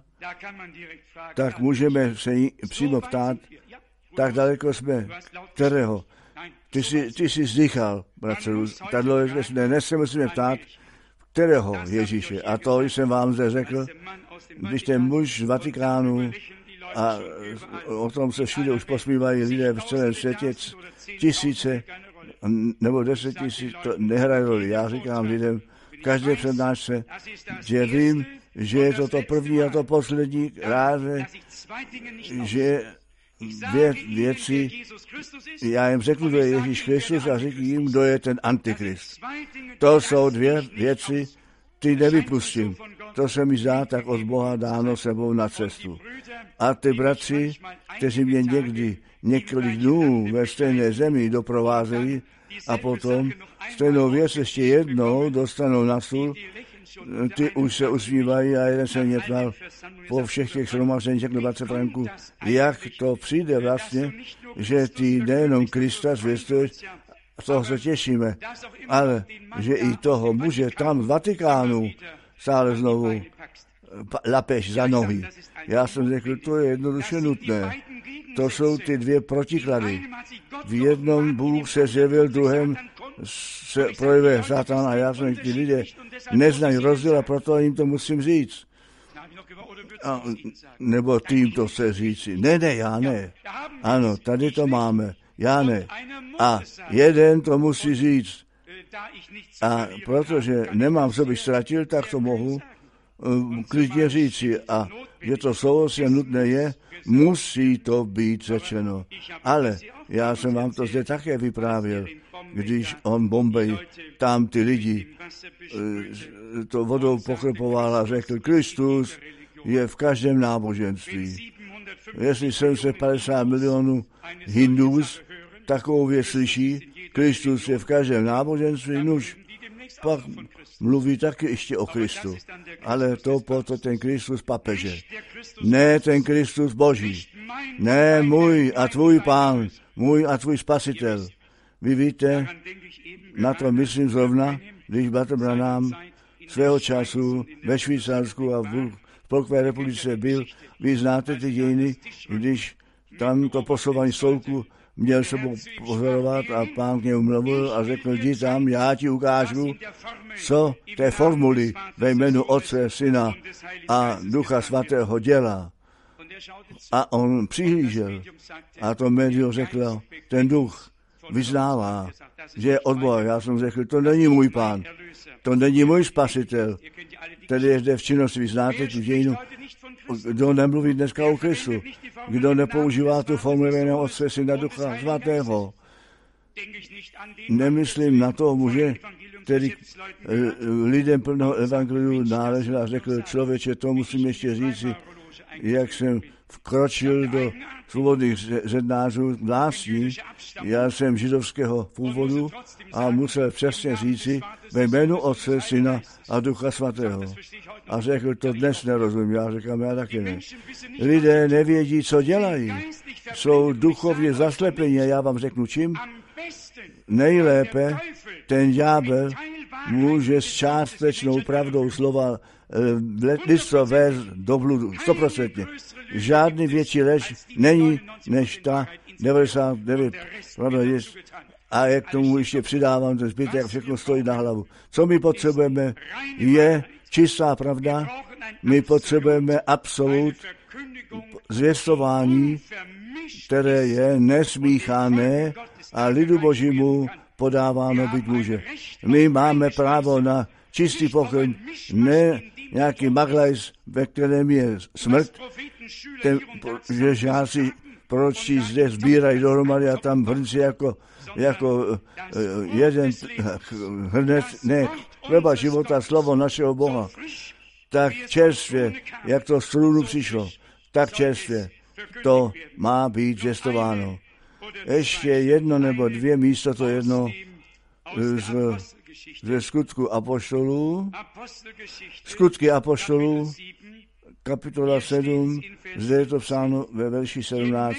tak můžeme se přímo ptát, tak daleko jsme, kterého. Ty jsi zdychal, bratře, dnes se musíme ptát, kterého Ježíše. A to jsem vám zde řekl, když ten muž z Vatikánu, a o tom se všude už posmívají lidé v celém světě, tisíce nebo 10 000, to nehraje roli. Já říkám lidem v každé přednášce, že vím, že je to první a to poslední ráze, že věci, já jim řeknu, kdo je Ježíš Kristus a řeknu jim, kdo je ten Antikrist. To jsou dvě věci, ty nevypustím. To se mi zdá tak od Boha dáno sebou na cestu. A ty bratři, kteří mě někdy několik dnů ve stejné zemi doprovázejí a potom stejnou věc ještě jednou dostanou na stůl, ty už se usmívají a jeden se mě ptal po všech těch shromážděních, řekl bratře Franku, jak to přijde vlastně, že ty nejenom Krista zvěstuješ, z toho se těšíme, ale že i toho muže tam v Vatikánu stále znovu lapeš za nohy. Já jsem řekl, to je jednoduše nutné. To jsou ty dvě protiklady. V jednom Bůh se zjevil, v druhém se projevuje Satan a já jsem, ti lidé neznají rozdíl a proto jim to musím říct. A, nebo ty jim to chce říci. Ne, já ne. Ano, tady to máme. Já ne. A jeden to musí říct. A protože nemám, co bych ztratil, tak to mohu klidně říci. A že to souvisí nutné je, musí to být řečeno. Ale já jsem vám to zde také vyprávěl, když on Bombay, tam ty lidi to vodou pokrepoval a řekl, Kristus je v každém náboženství. Jestli 750 milionů Hindus takovou věc slyší, Kristus je v každém náboženství, nuž, pak mluví taky ještě o Kristu. Ale to proto ten Kristus papeže. Ne ten Kristus Boží. Ne můj a tvůj Pán, můj a tvůj Spasitel. Vy víte, na to myslím zrovna, když Bratr Branham svého času ve Švýcarsku a v Spolkové republice byl, vy znáte ty dějiny, když tam to posouvání stolku měl sebou pozorovat a Pán k němu mluvil a řekl, jdi tam, já ti ukážu, co té formuli ve jménu Otce, Syna a Ducha Svatého dělá. A on přihlížel a to médium řeklo, ten duch vyznává, že je od Boha. Já jsem řekl, to není můj Pán, to není můj Spasitel, který je zde v činnosti, vy znáte tu dějinu. Kdo nemluví dneska o Kristu, kdo nepoužívá tu formuli jména Otce, Syna, Ducha Svatého. Nemyslím na toho muže, který lidem plného evangeliu náležel a řekl, člověče, to musím ještě říci, jak jsem vkročil do svobodných zednářů vlastní. Já jsem židovského původu a musel přesně říci ve jménu Otce, Syna a Ducha Svatého. A řekl, to dnes nerozumím. Já říkám, já taky ne. Lidé nevědí, co dělají. Jsou duchovně zaslepení a já vám řeknu čím. Nejlépe ten ďábel může s částečnou pravdou slova lidstvo vést do bludu, 100%. Žádný větší lež není, než ta 99 pravda je. A jak tomu ještě přidávám ten zbytek, všechno stojí na hlavu. Co my potřebujeme, je čistá pravda. My potřebujeme absolut zvěstování, které je nesmíchané a lidu Božímu podáváno být může. My máme právo na čistý pokoj, ne nějaký maglajs, ve kterém je smrt, že žáci proročtí zde sbírají dohromady a tam vrnci jako jeden hrnec, ne, chleba života, slovo našeho Boha. Tak čerstvě, jak to z trůnu přišlo, tak čerstvě to má být zvěstováno. Ještě jedno nebo dvě místo, to jedno z ze Skutku apoštolů, Skutky apoštolů, kapitola 7, zde je to psáno ve verši 17.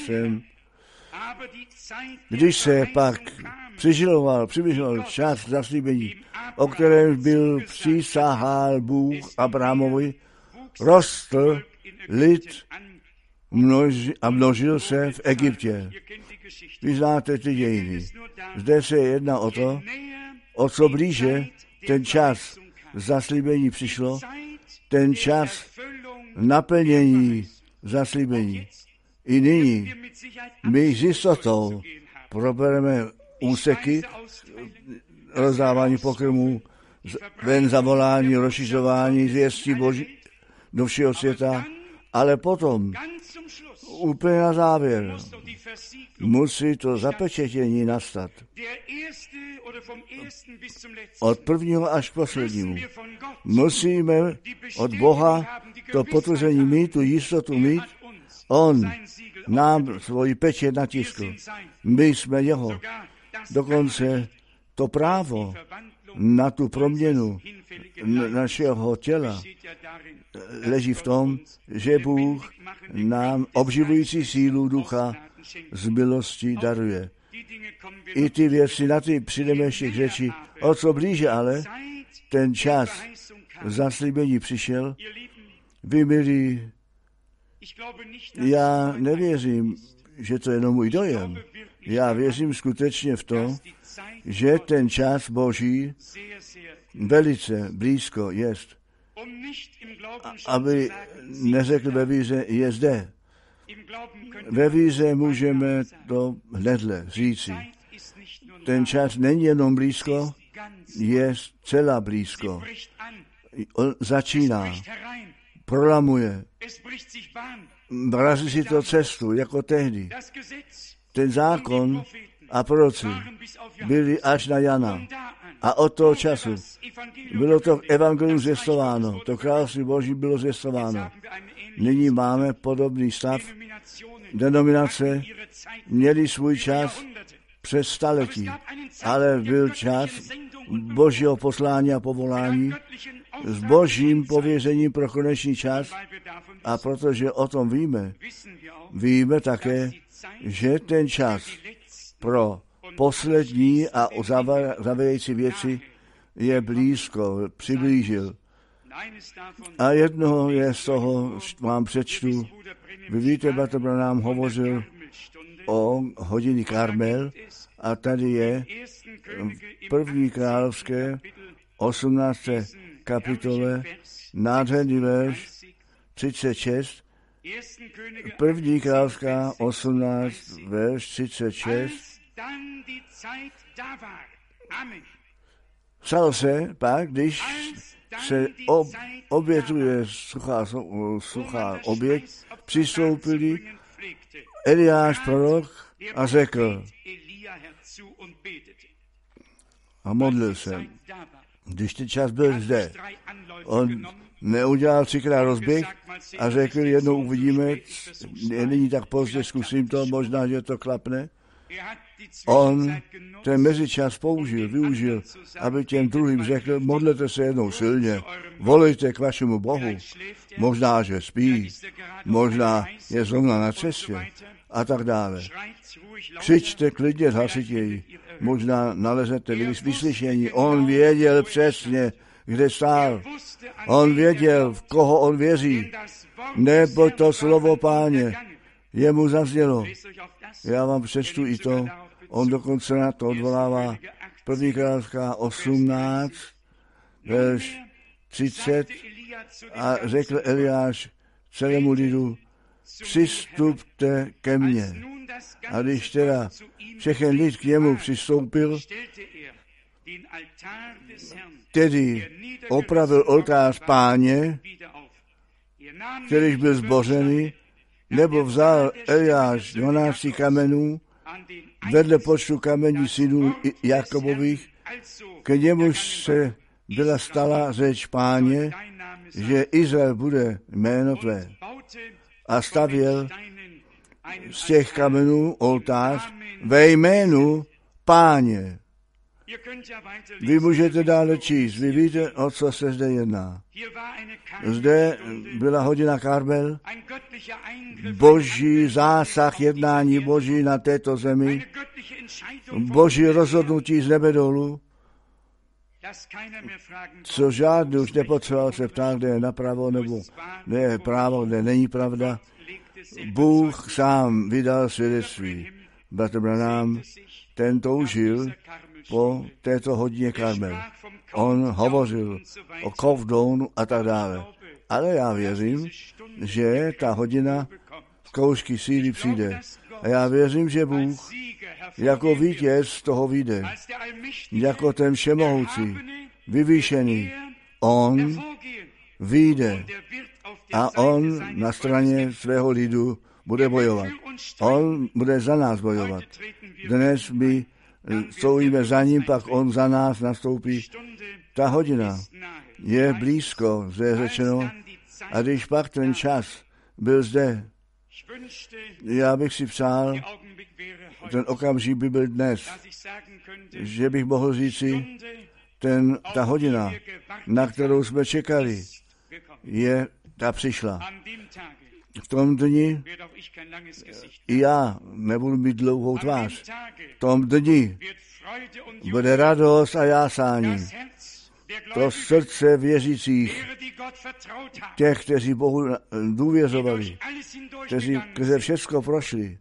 Když se pak přibližoval čas zaslíbení, o kterém byl přísahal Bůh Abrahamovi, rostl lid a množil se v Egyptě. Vy znáte ty dějiny. Zde se jedná o to, o co blíže ten čas zaslíbení přišlo, ten čas naplnění zaslíbení. I nyní my s jistotou probereme úseky rozdávání pokrmů, ven zavolání, rozšiřování, zvěstí Boží do všeho světa, ale potom, úplně na závěr, musí to zapečetění nastat. Od prvního až k poslednímu. Musíme od Boha to potvrzení mít, tu jistotu mít. On nám svoji pečet natiskl. My jsme jeho. Dokonce to právo na tu proměnu našeho těla leží v tom, že Bůh nám obživující sílu ducha z milosti daruje. I ty věci, na ty přijdeme ještě k řeči. O co blíže ale ten čas zaslíbení přišel, vy milí, já nevěřím, že to je jenom můj dojem. Já věřím skutečně v to, že ten čas Boží velice blízko jest. Aby neřekl ve víře, je zde. Ve víře můžeme to hnedle říci. Ten čas není jenom blízko, je celá blízko. On začíná, prolamuje, brazí si to cestu, jako tehdy. Ten zákon a proroci byli až na Jana. A od toho času bylo to evangelium zvěstováno, to království Boží bylo zvěstováno. Nyní máme podobný stav. Denominace měly svůj čas přes staletí, ale byl čas Božího poslání a povolání s Božím pověřením pro konečný čas, a protože o tom víme také, že ten čas pro poslední a zavějící věci je blízko, přiblížil. A jednoho je z toho, vám přečtu, vy víte, bratr Branham hovořil o hodině Karmel a tady je první královské 18. kapitole nádherný verš 36, první královská 18, verš 36. Stalo se pak, když se obětuje suchá oběť, přistoupili Eliáš prorok a řekl a modlil se. Když ten čas byl zde, on neudělal 3krát rozběh a řekl, jednou uvidíme, není tak pozdě, zkusím to, možná, že to klapne. On ten mezičas využil, aby těm druhým řekl, modlete se jednou silně, volejte k vašemu Bohu, možná, že spí, možná je zrovna na cestě a tak dále. Křičte klidně hlasitěji, možná naleznete vyslyšení. On věděl přesně, kde stál. On věděl, v koho on věří, neboť to slovo Páně jemu zaznělo. Já vám přečtu i to, on dokonce na to odvolává. První královská 18, verš 30 a řekl Eliáš celému lidu, přistupte ke mně. A když teda všechen lid k němu přistoupil, tedy opravil oltář Páně, kterýž byl zbořený, nebo vzal Eliáš 12 kamenů vedle počtu kamení synů Jakobových, k němuž se byla stala řeč Páně, že Izrael bude jméno tvé. A stavěl z těch kamenů oltář ve jménu Páně. Vy můžete dále číst, vy víte, o co se zde jedná. Zde byla hodina Karmel, boží zásah, jednání boží na této zemi, boží rozhodnutí z nebe dolů, co žádný už nepotřeboval se ptát, kde je napravo, nebo kde je právo, kde není pravda. Bůh sám vydal svědectví. Bratr Branham, ten toužil po této hodině Karmel. On hovořil o countdownu a tak dále. Ale já věřím, že ta hodina zkoušky síly přijde. A já věřím, že Bůh jako vítěz z toho vyjde. Jako ten všemohoucí, vyvýšený. On vyjde a on na straně svého lidu bude bojovat. On bude za nás bojovat. Dnes my stojíme za ním, pak on za nás nastoupí. Ta hodina je blízko, zde je řečeno. A když pak ten čas byl zde, já bych si přál, ten okamžik by byl dnes, že bych mohl říci, ta hodina, na kterou jsme čekali, ta přišla. V tom dni i já nebudu mít dlouhou tvář. V tom dni bude radost a jásání. To srdce věřících, těch, kteří Bohu důvěřovali, kteří skrze všecko prošli.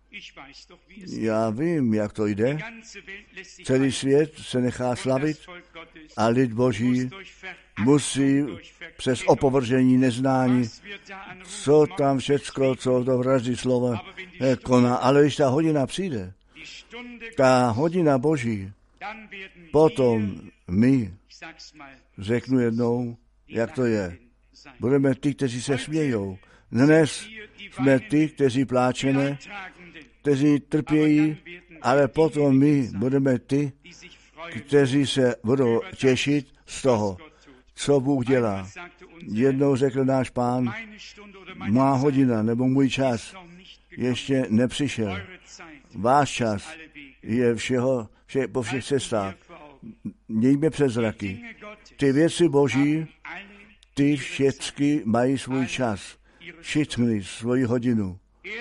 Já vím, jak to jde. Celý svět se nechá slavit a lid Boží musí přes opovržení neznání, co tam všecko, co to vraždí slova koná. Ale když ta hodina přijde, ta hodina Boží, potom my, řeknu jednou, jak to je. Budeme ty, kteří se smějou. Dnes jsme ty, kteří pláčeme, kteří trpějí, ale potom my budeme ty, kteří se budou těšit z toho, co Bůh dělá. Jednou řekl náš Pán, má hodina nebo můj čas ještě nepřišel. Váš čas je po všech cestách. Mějme přes zraky. Ty věci Boží, ty všechny mají svůj čas. Všechny svoji hodinu.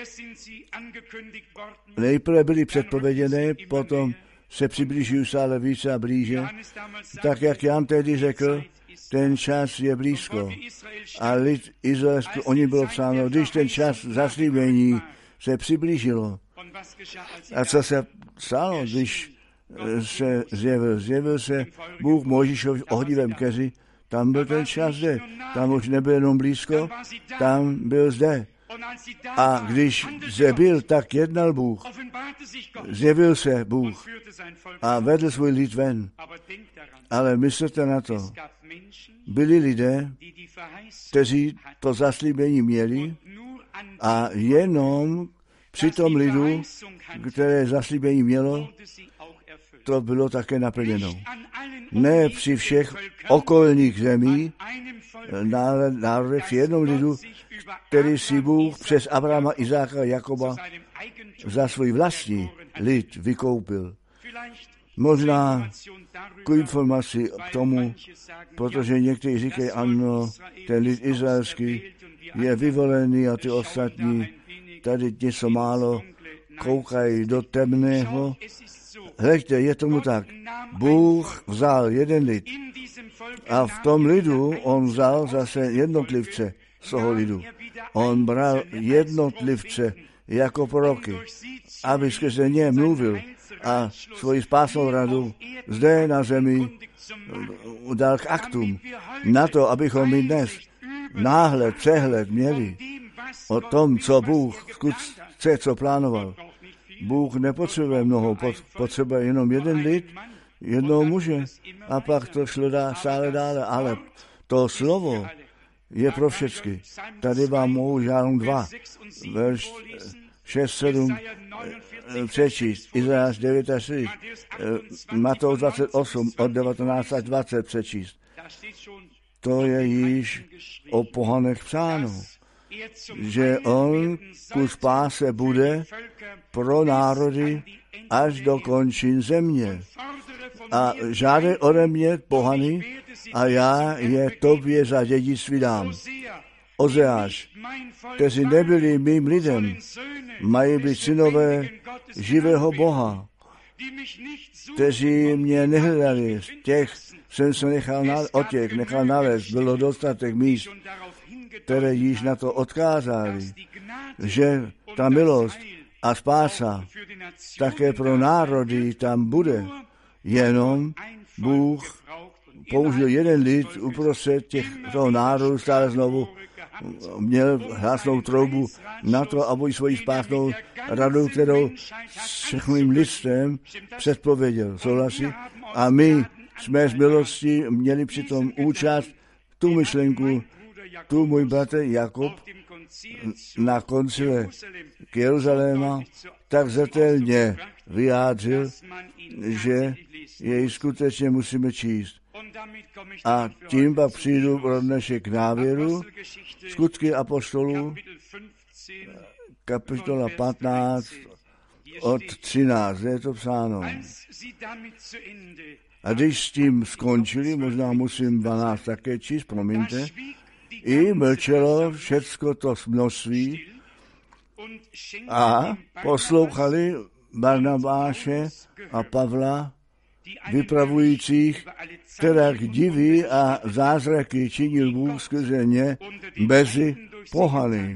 Nejprve byly předpověděné, potom se přiblíží stále více a blíže. Tak jak Jan tehdy řekl, ten čas je blízko. A lid izraelský, o něm bylo psáno, když ten čas zaslíbení se přiblížilo. A co se stalo, když se zjevil se Bůh Mojžíšovi ohnivém keři, tam byl ten čas zde. Tam už nebyl jenom blízko, tam byl zde. A když zde byl, tak jednal Bůh. Zjevil se Bůh a vedl svůj lid ven. Ale myslete na to. Byli lidé, kteří to zaslíbení měli a jenom při tom lidu, které zaslíbení mělo, to bylo také naplněno. Ne při všech okolních zemí, národech v jednom lidu, který si Bůh přes Abrahama, Izáka a Jakoba za svůj vlastní lid vykoupil. Možná k informaci k tomu, protože někteří říkají, ano, ten lid izraelský je vyvolený a ty ostatní tady něco málo koukají do temného. Hleďte, je tomu tak. Bůh vzal jeden lid a v tom lidu on vzal zase jednotlivce z toho lidu. On bral jednotlivce jako proroky, aby skrze ně mluvil a svoji spásnou radu zde na zemi dal k aktům. Na to, abychom my dnes náhled, přehled měli o tom, co Bůh chce, co plánoval. Bůh nepotřebuje mnoho, potřebuje jenom jeden lid, jednoho muže a pak to šlo stále dále, ale to slovo je pro všechny. Tady vám mohu žádnou 2, verš 6, 7 přečíst, Izajáš 9 až 3, Matouš 28 od 19 až 20 přečíst. To je již o pohanech psáno, že on ku spáse bude pro národy až do končin země. A žádej ode mě pohany, a já je tobě za dědictví dám. Ozeáš, kteří nebyli mým lidem, mají být synové živého Boha, kteří mě nehledali. Těch jsem se nechal navést. Bylo dostatek míst, které již na to odkázali, že ta milost a spása také pro národy tam bude. Jenom Bůh použil jeden lid uprostřed toho národu, stále znovu měl hlasnou troubu na to, aby svoji spásnou radu, kterou s všechným lidstvem předpověděl. Souhlasí? A my jsme z milosti měli přitom účast tu myšlenku, tu můj bratr Jakub na koncile k Jeruzaléma tak zřetelně vyjádřil, že jej skutečně musíme číst. A tím pak přijdu pro dnešek k návěru. Skutky apoštolů, kapitola 15, od 13, je to psáno. A když s tím skončili, možná musím 12 také číst, promiňte, i mlčelo všecko to množství a poslouchali Barnabáše a Pavla, vypravujících, která diví a zázraky činil Bůh skrze ně mezi pohany.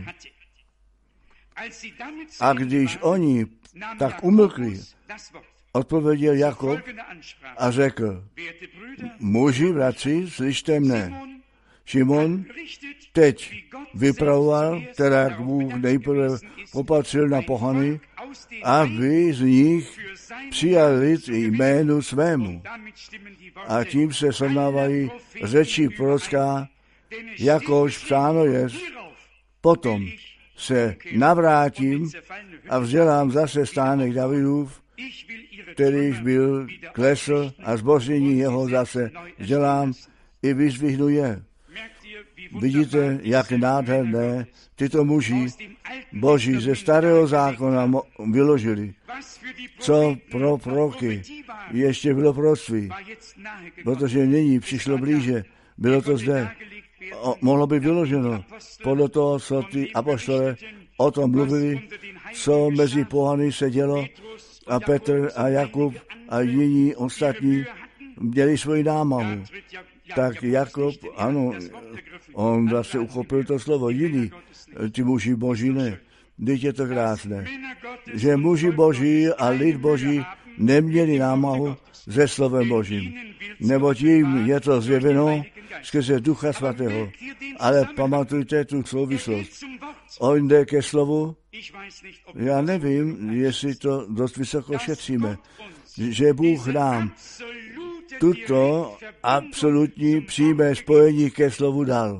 A když oni tak umlkli, odpověděl Jakub a řekl, muži, bratři, slyšte mne. Šimon teď vypravoval, která Bůh nejprve opatřil na pohany, aby z nich přijal lid jménu svému. A tím se srovnávají řeči prorocká, jakož psáno jest, potom se navrátím a vzdělám zase stánek Davidův, kterýž byl klesl a zboření jeho zase vzdělám i vyzdvihnu je. Vidíte, jak nádherné tyto muži Boží ze starého zákona vyložili. Co pro proroky ještě bylo proroctví, protože nyní přišlo blíže, bylo to zde. Mohlo by vyloženo podle toho, co ty apoštole o tom mluvili, co mezi pohany se dělo, a Petr a Jakub a jiní ostatní měli svoji námahu. Tak Jakub, ano, on zase uchopil to slovo, jiný, ty muži Boží ne. Vždyť je to krásné, že muži Boží a lid Boží neměli námahu se slovem Božím, neboť jim je to zjeveno skrze Ducha Svatého. Ale pamatujte tu souvislost. On jde ke slovu, já nevím, jestli to dost vysoko šetříme, že Bůh nám tuto absolutní přímé spojení ke slovu dal.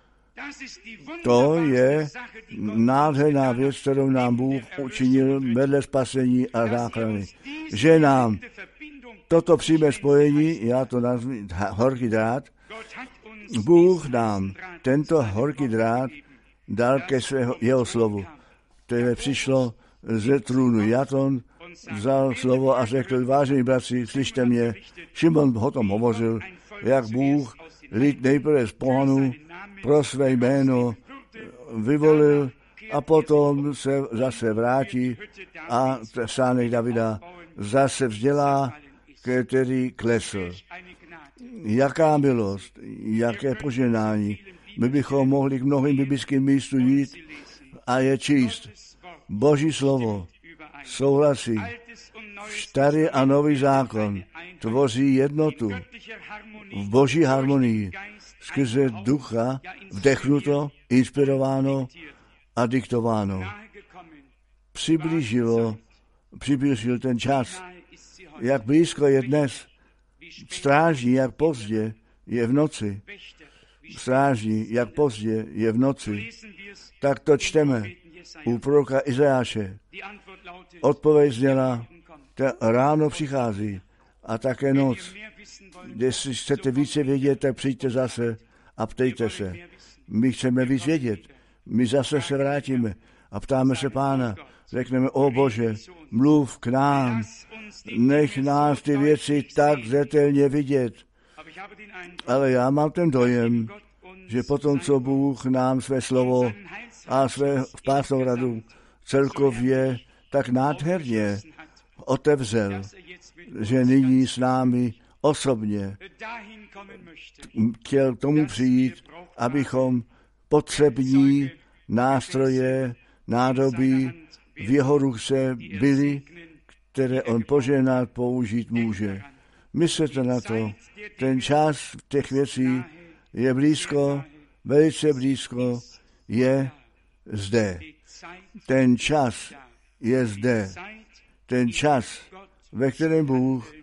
To je nádherná věc, kterou nám Bůh učinil vedle spasení a záchrany. Že nám toto přímé spojení, já to nazvu horký drát, Bůh nám tento horký drát dal ke jeho slovu, které přišlo ze trůnu. Jaton vzal slovo a řekl, vážení bratři, slyšte mě, Šimon o tom hovořil, jak Bůh lid nejprve z pohanů pro své jméno vyvolil a potom se zase vrátí a stánek Davida zase vzdělá, který klesl. Jaká milost, jaké poženání. My bychom mohli k mnohým biblickým místům jít a je číst. Boží slovo souhlasí. Starý a nový zákon tvoří jednotu v Boží harmonii, skrze ducha vdechnuto, inspirováno a diktováno. Přiblížil ten čas. Jak blízko je dnes, stráží, jak pozdě je v noci. Stráží, jak pozdě je v noci. Tak to čteme u proroka Izajáše. Odpověď zněla, ráno přichází a také noc. Jestli chcete více vědět, tak přijďte zase a ptejte se. My chceme víc vědět. My zase se vrátíme a ptáme se Pána, řekneme, o Bože, mluv k nám, nech nás ty věci tak zřetelně vidět. Ale já mám ten dojem, že potom, co Bůh nám své slovo a své spásnou radu celkově tak nádherně otevřel, že nyní s námi osobně chtěl k tomu přijít, abychom potřební nástroje, nádoby v jeho ruce byly, které on požehnat použít může. Myslete na to, ten čas těch věcí je blízko, velice blízko, je zde. Ten čas je zde. Ten čas, ve kterém Bůh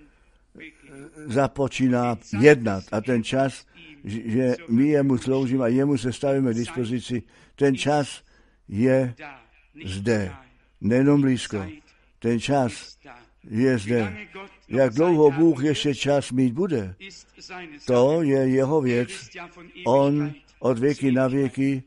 započíná jednat. A ten čas, že my jemu sloužíme a jemu se stavíme k dispozici, ten čas je zde. Nejenom blízko. Ten čas je zde. Jak dlouho Bůh ještě čas mít bude, to je jeho věc. On od věky na věky,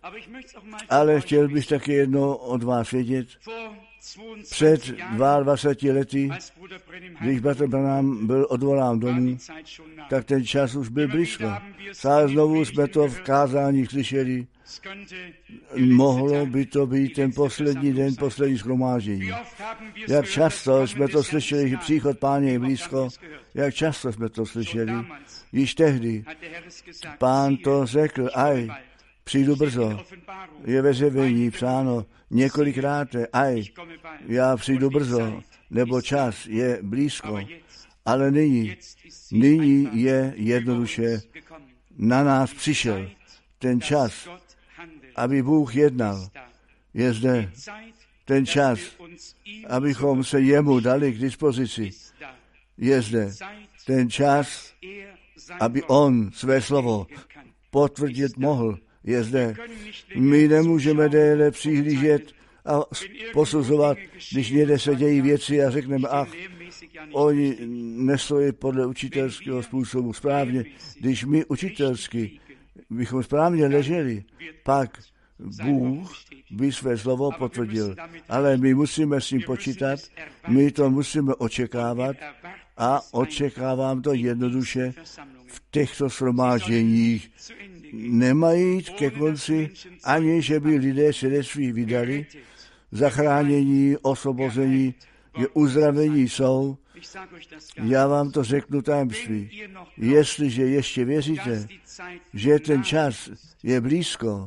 ale chtěl bych taky jedno od vás vědět. Před 22 lety, když bratr Branham byl odvolán domů, tak ten čas už byl blízko. Ale znovu jsme to v kázání slyšeli. Mohlo by to být ten poslední den, poslední shromáždění. Jak často jsme to slyšeli, že příchod Páně je blízko, jak často jsme to slyšeli. Již tehdy Pán to řekl, přijdu brzo. Je ve zjevení psáno několikrát, já přijdu brzo, nebo čas je blízko. Ale nyní je jednoduše na nás přišel ten čas, aby Bůh jednal. Je zde ten čas, abychom se jemu dali k dispozici. Je zde ten čas, aby on své slovo potvrdit mohl. Je zde. My nemůžeme déle přihlížet a posuzovat, když někde se dějí věci a řekneme, oni nestojí podle učitelského způsobu správně. Když my učitelsky bychom správně leželi, pak Bůh by své slovo potvrdil. Ale my musíme s tím počítat, my to musíme očekávat a očekávám to jednoduše v těchto shromážděních. Nemají ke konci, ani že by lidé svědectví vydali, zachránění, osvobození, že uzdravení jsou. Já vám to řeknu tajemství. Jestliže ještě věříte, že ten čas je blízko,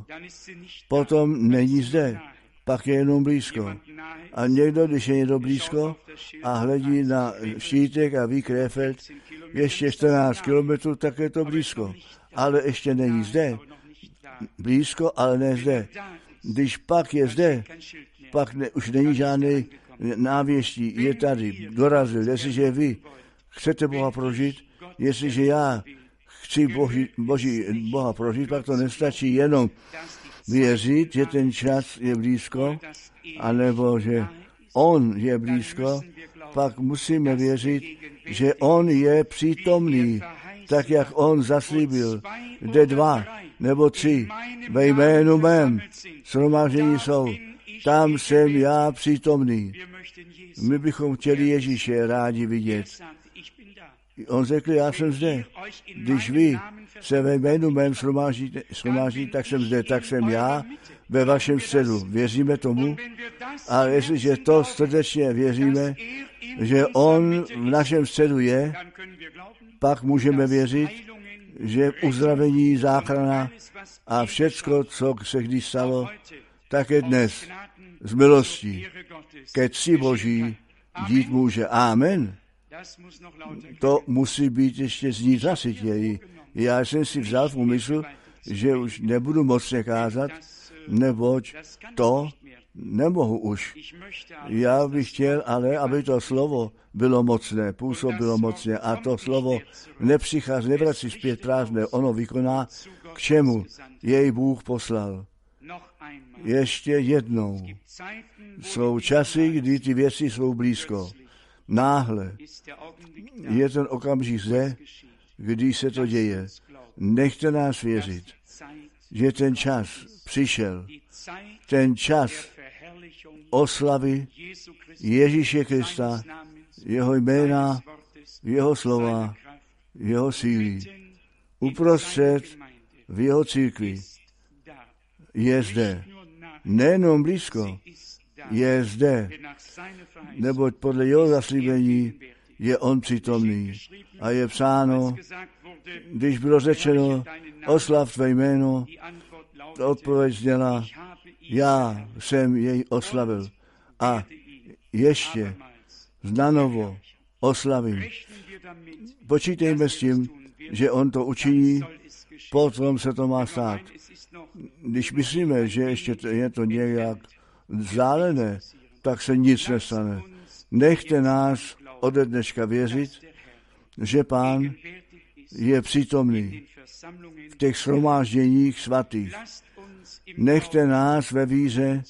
potom není zde, pak je jenom blízko. A někdo, když je někdo blízko a hledí na štítek a ví Krefeld, ještě 14 kilometrů, tak je to blízko. Ale ještě není zde. Blízko, ale ne zde. Když pak je zde, pak už není žádný návěstí, je tady, dorazil. Jestliže vy chcete Boha prožít, jestliže já chci Boha prožít, pak to nestačí jenom věřit, že ten čas je blízko, anebo že on je blízko, pak musíme věřit, že on je přítomný, tak jak on zaslíbil, kde 2 nebo 3 ve jménu mém shromáždění jsou, tam jsem já přítomný. My bychom chtěli Ježíše rádi vidět. On řekl, já jsem zde. Když vy se ve jménu mém shromáždí, tak jsem zde, tak jsem já ve vašem středu. Věříme tomu? A jestliže to srdečně věříme, že on v našem středu je, pak můžeme věřit, že uzdravení, záchrana a všecko, co se kdy stalo, také dnes z milostí ke cti Boží dít může. Amen. To musí být ještě znít hlasitěji. Já jsem si vzal v úmysl, že už nebudu mocně kázat, neboť to nemohu už. Já bych chtěl, ale aby to slovo bylo mocné, působilo mocně a to slovo nepřichází, nevrací zpět prázdné, ono vykoná, k čemu jej Bůh poslal. Ještě jednou. Jsou časy, kdy ty věci jsou blízko. Náhle je ten okamžik zde, když se to děje. Nechte nás věřit, že ten čas přišel. Ten čas oslavy Ježíše Krista, jeho jména, jeho slova, jeho síly. Uprostřed v jeho církvi je zde. Nejenom blízko, je zde, neboť podle jeho zaslíbení je on přítomný. A je psáno, když bylo řečeno, oslav tvé jméno, odpověď zněla, já jsem jej oslavil. A ještě znanovo oslavím. Počítejme s tím, že on to učiní, potom se to má stát. Když myslíme, že ještě je to nějak vzdálené, tak se nic nestane. Nechte nás ode dneška věřit, že Pán je přítomný v těch shromážděních svatých. Nechte nás ve víře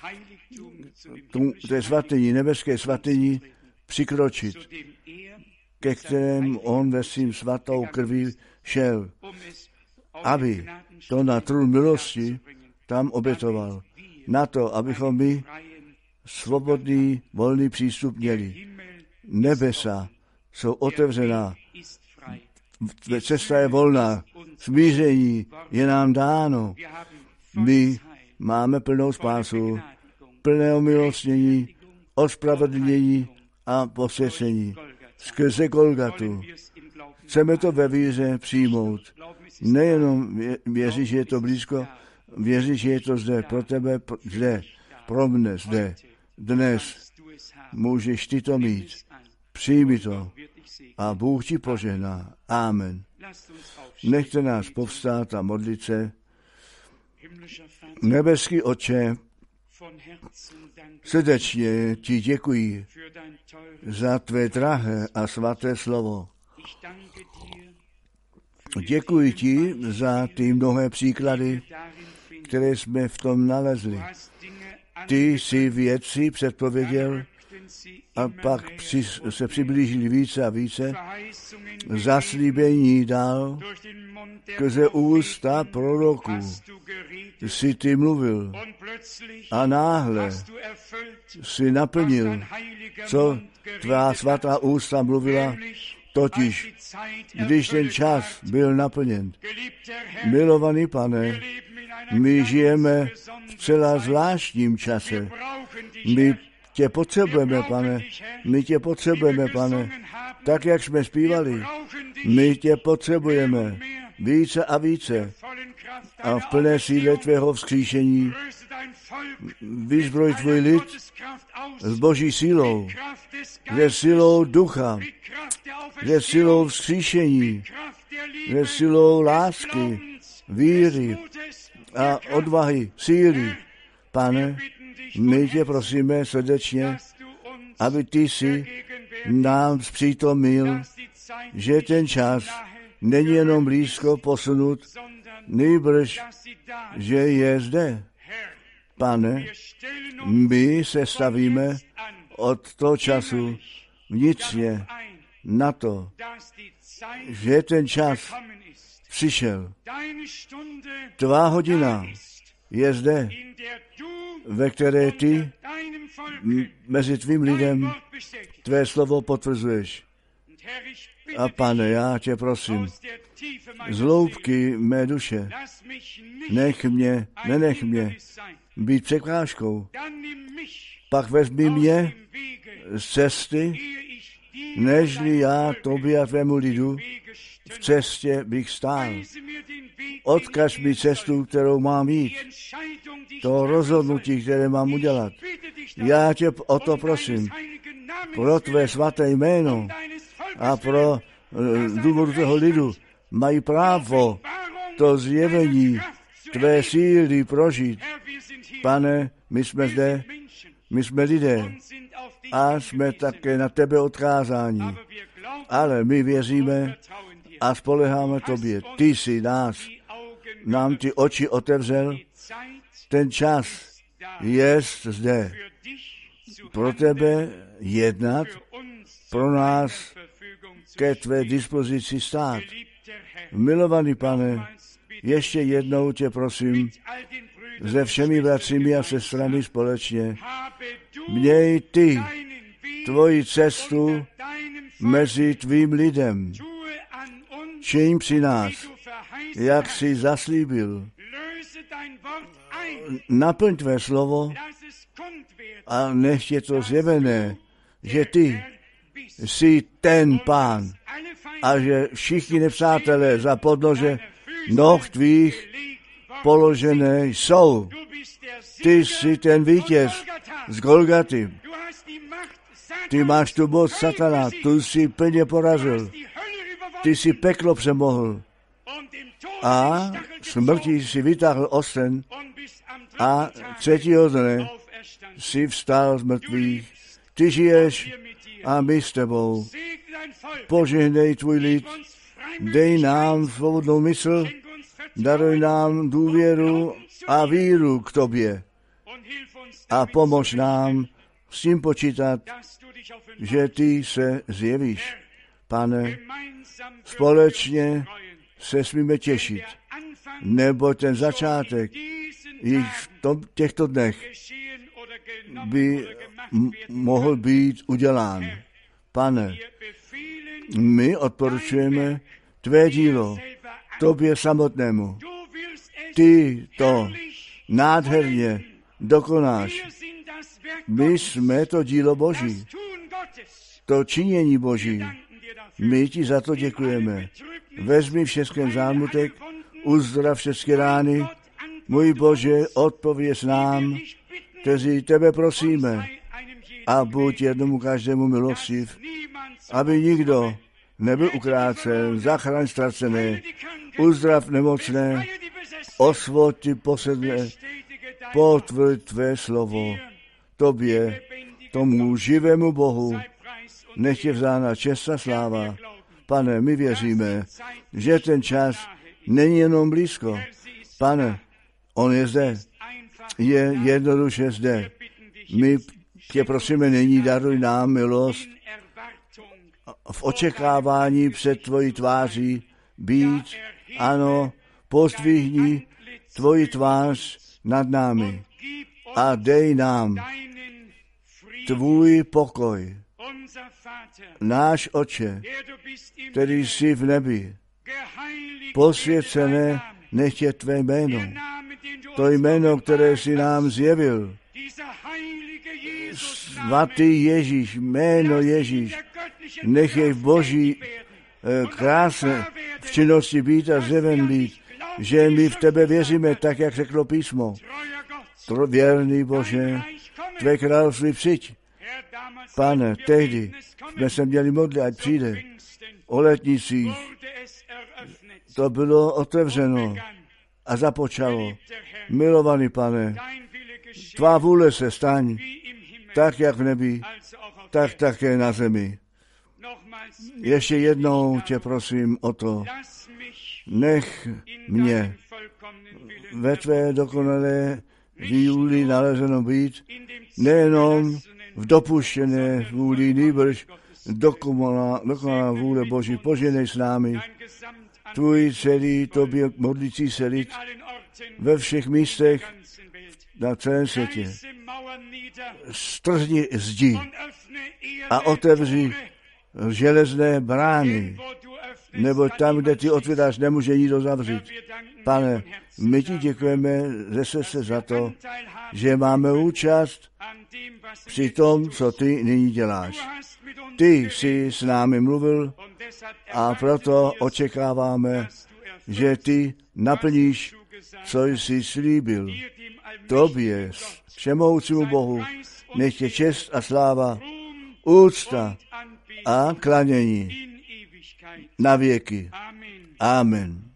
té svatyni, nebeské svatyni přikročit, ke kterému on ve svým svatou krví šel, aby to na trůn milosti tam obětoval. Na to, abychom my svobodný, volný přístup měli. Nebesa jsou otevřená, cesta je volná, smíření je nám dáno. My máme plnou spásu, plné omilostnění, ospravedlnění a posvěcení. Skrze Golgatu. Chceme to ve víře přijmout. Nejenom věřit, že je to blízko, věřit, že je to zde, pro tebe zde, pro mne zde. Dnes můžeš ty to mít. Přijmi to a Bůh ti požehná. Amen. Nechte nás povstát a modlit se. Nebeský Otče, srdečně ti děkuji za tvé drahé a svaté slovo. Děkuji ti za ty mnohé příklady, které jsme v tom nalezli. Ty jsi věci předpověděl a pak se přiblížili více a více. Zaslíbení dal skrze ústa proroků. Jsi ty mluvil a náhle jsi naplnil, co tvá svatá ústa mluvila, totiž, když ten čas byl naplněn. Milovaný Pane, my žijeme v celá zvláštním čase. My tě potřebujeme, Pane. My tě potřebujeme, Pane. Tak, jak jsme zpívali. My tě potřebujeme více a více. A v plné síle tvého vzkříšení vyzbroj tvůj lid s boží sílou, se silou ducha, se silou vzkříšení, se silou lásky, víry a odvahy, síly. Pane, my tě prosíme srdečně, aby ty si nám zpřítomnil, že ten čas není jenom blízko posunut, nýbrž, že je zde. Pane, my se stavíme od toho času vnitřně na to, že ten čas přišel. Tvá hodina je zde, ve které ty mezi tvým lidem tvé slovo potvrzuješ. A Pane, já tě prosím, z hloubky mé duše, nenech mě být překážkou. Pak vezmi mě z cesty, nežli já tobě a tvému lidu v cestě bych stál. Odkaž mi cestu, kterou mám jít. To rozhodnutí, které mám udělat. Já tě o to prosím. Pro tvé svaté jméno a pro důvodu tvého lidu mají právo to zjevení tvé síly prožít. Pane, my jsme zde, my jsme lidé a jsme také na tebe odkázáni. Ale my věříme a spoleháme tobě. Ty jsi nám ty oči otevřel. Ten čas je zde pro tebe jednat, pro nás ke tvé dispozici stát. Milovaný Pane, ještě jednou tě prosím se všemi bratřími a sestrami společně. Měj ty tvoji cestu mezi tvým lidem. Čiň při nás, jak jsi zaslíbil. Naplň tvé slovo a nech je to zjevené, že ty jsi ten Pán a že všichni nepřátelé za podnože noh tvých položené jsou. Ty jsi ten vítěz z Golgaty. Ty máš tu moc satana, tu jsi plně porazil. Ty jsi peklo přemohl a smrti si vytáhl osten a třetího dne si vstal z mrtvých. Ty žiješ a my s tebou. Požehnej tvůj lid, dej nám svobodnou mysl, daruj nám důvěru a víru k tobě a pomož nám s tím počítat, že ty se zjevíš. Pane, společně se smíme těšit, nebo ten začátek již v těchto dnech by mohl být udělán. Pane, my odporučujeme tvé dílo tobě samotnému. Ty to nádherně dokonáš. My jsme to dílo Boží, to činění Boží. My ti za to děkujeme. Vezmi všechen zármutek, uzdrav všechny rány. Můj Bože, odpověz nám, kteří tebe prosíme, a buď jednomu každému milostiv, aby nikdo nebyl ukrácen, zachraň ztracené, uzdrav nemocné, osvobod ty posedlé, potvrď tvé slovo. Tobě, tomu živému Bohu, nech je vzána čest a sláva. Pane, my věříme, že ten čas není jenom blízko. Pane, on je zde, je jednoduše zde. My tě prosíme, nyní daruj nám milost v očekávání před tvojí tváří být, ano, pozdvihni tvoji tvář nad námi a dej nám tvůj pokoj. Náš Otče, který jsi v nebi, posvěcené nech je tvé jméno. To jméno, které jsi nám zjevil. Svatý Ježíš, jméno Ježíš, nech je v Boží krásné v činnosti být a zjeven být, že my v tebe věříme, tak jak řeklo písmo. Věrný Bože, tvé království přijď. Pane, tehdy jsme se měli modlit, ať přijde. O letnicích to bylo otevřeno a započalo. Milovaný Pane, tvá vůle se staň, tak jak v nebi, tak také na zemi. Ještě jednou tě prosím o to, nech mě ve tvé dokonalé vůli nalezeno být, nejenom v dopuštěné vůli, nýbrž dokonalá vůle Boží. Poženej s námi tvůj celý tobě modlící se lid ve všech místech na celém světě. Strzni zdi a otevři železné brány, nebo tam, kde ty otvíráš, nemůže nikdo zavřít. Pane, my ti děkujeme ze srdce za to, že máme účast při tom, co ty nyní děláš. Ty jsi s námi mluvil a proto očekáváme, že ty naplníš, co jsi slíbil. Tobě, všemohoucímu Bohu, nech je čest a sláva, úcta a klanění na věky. Amen.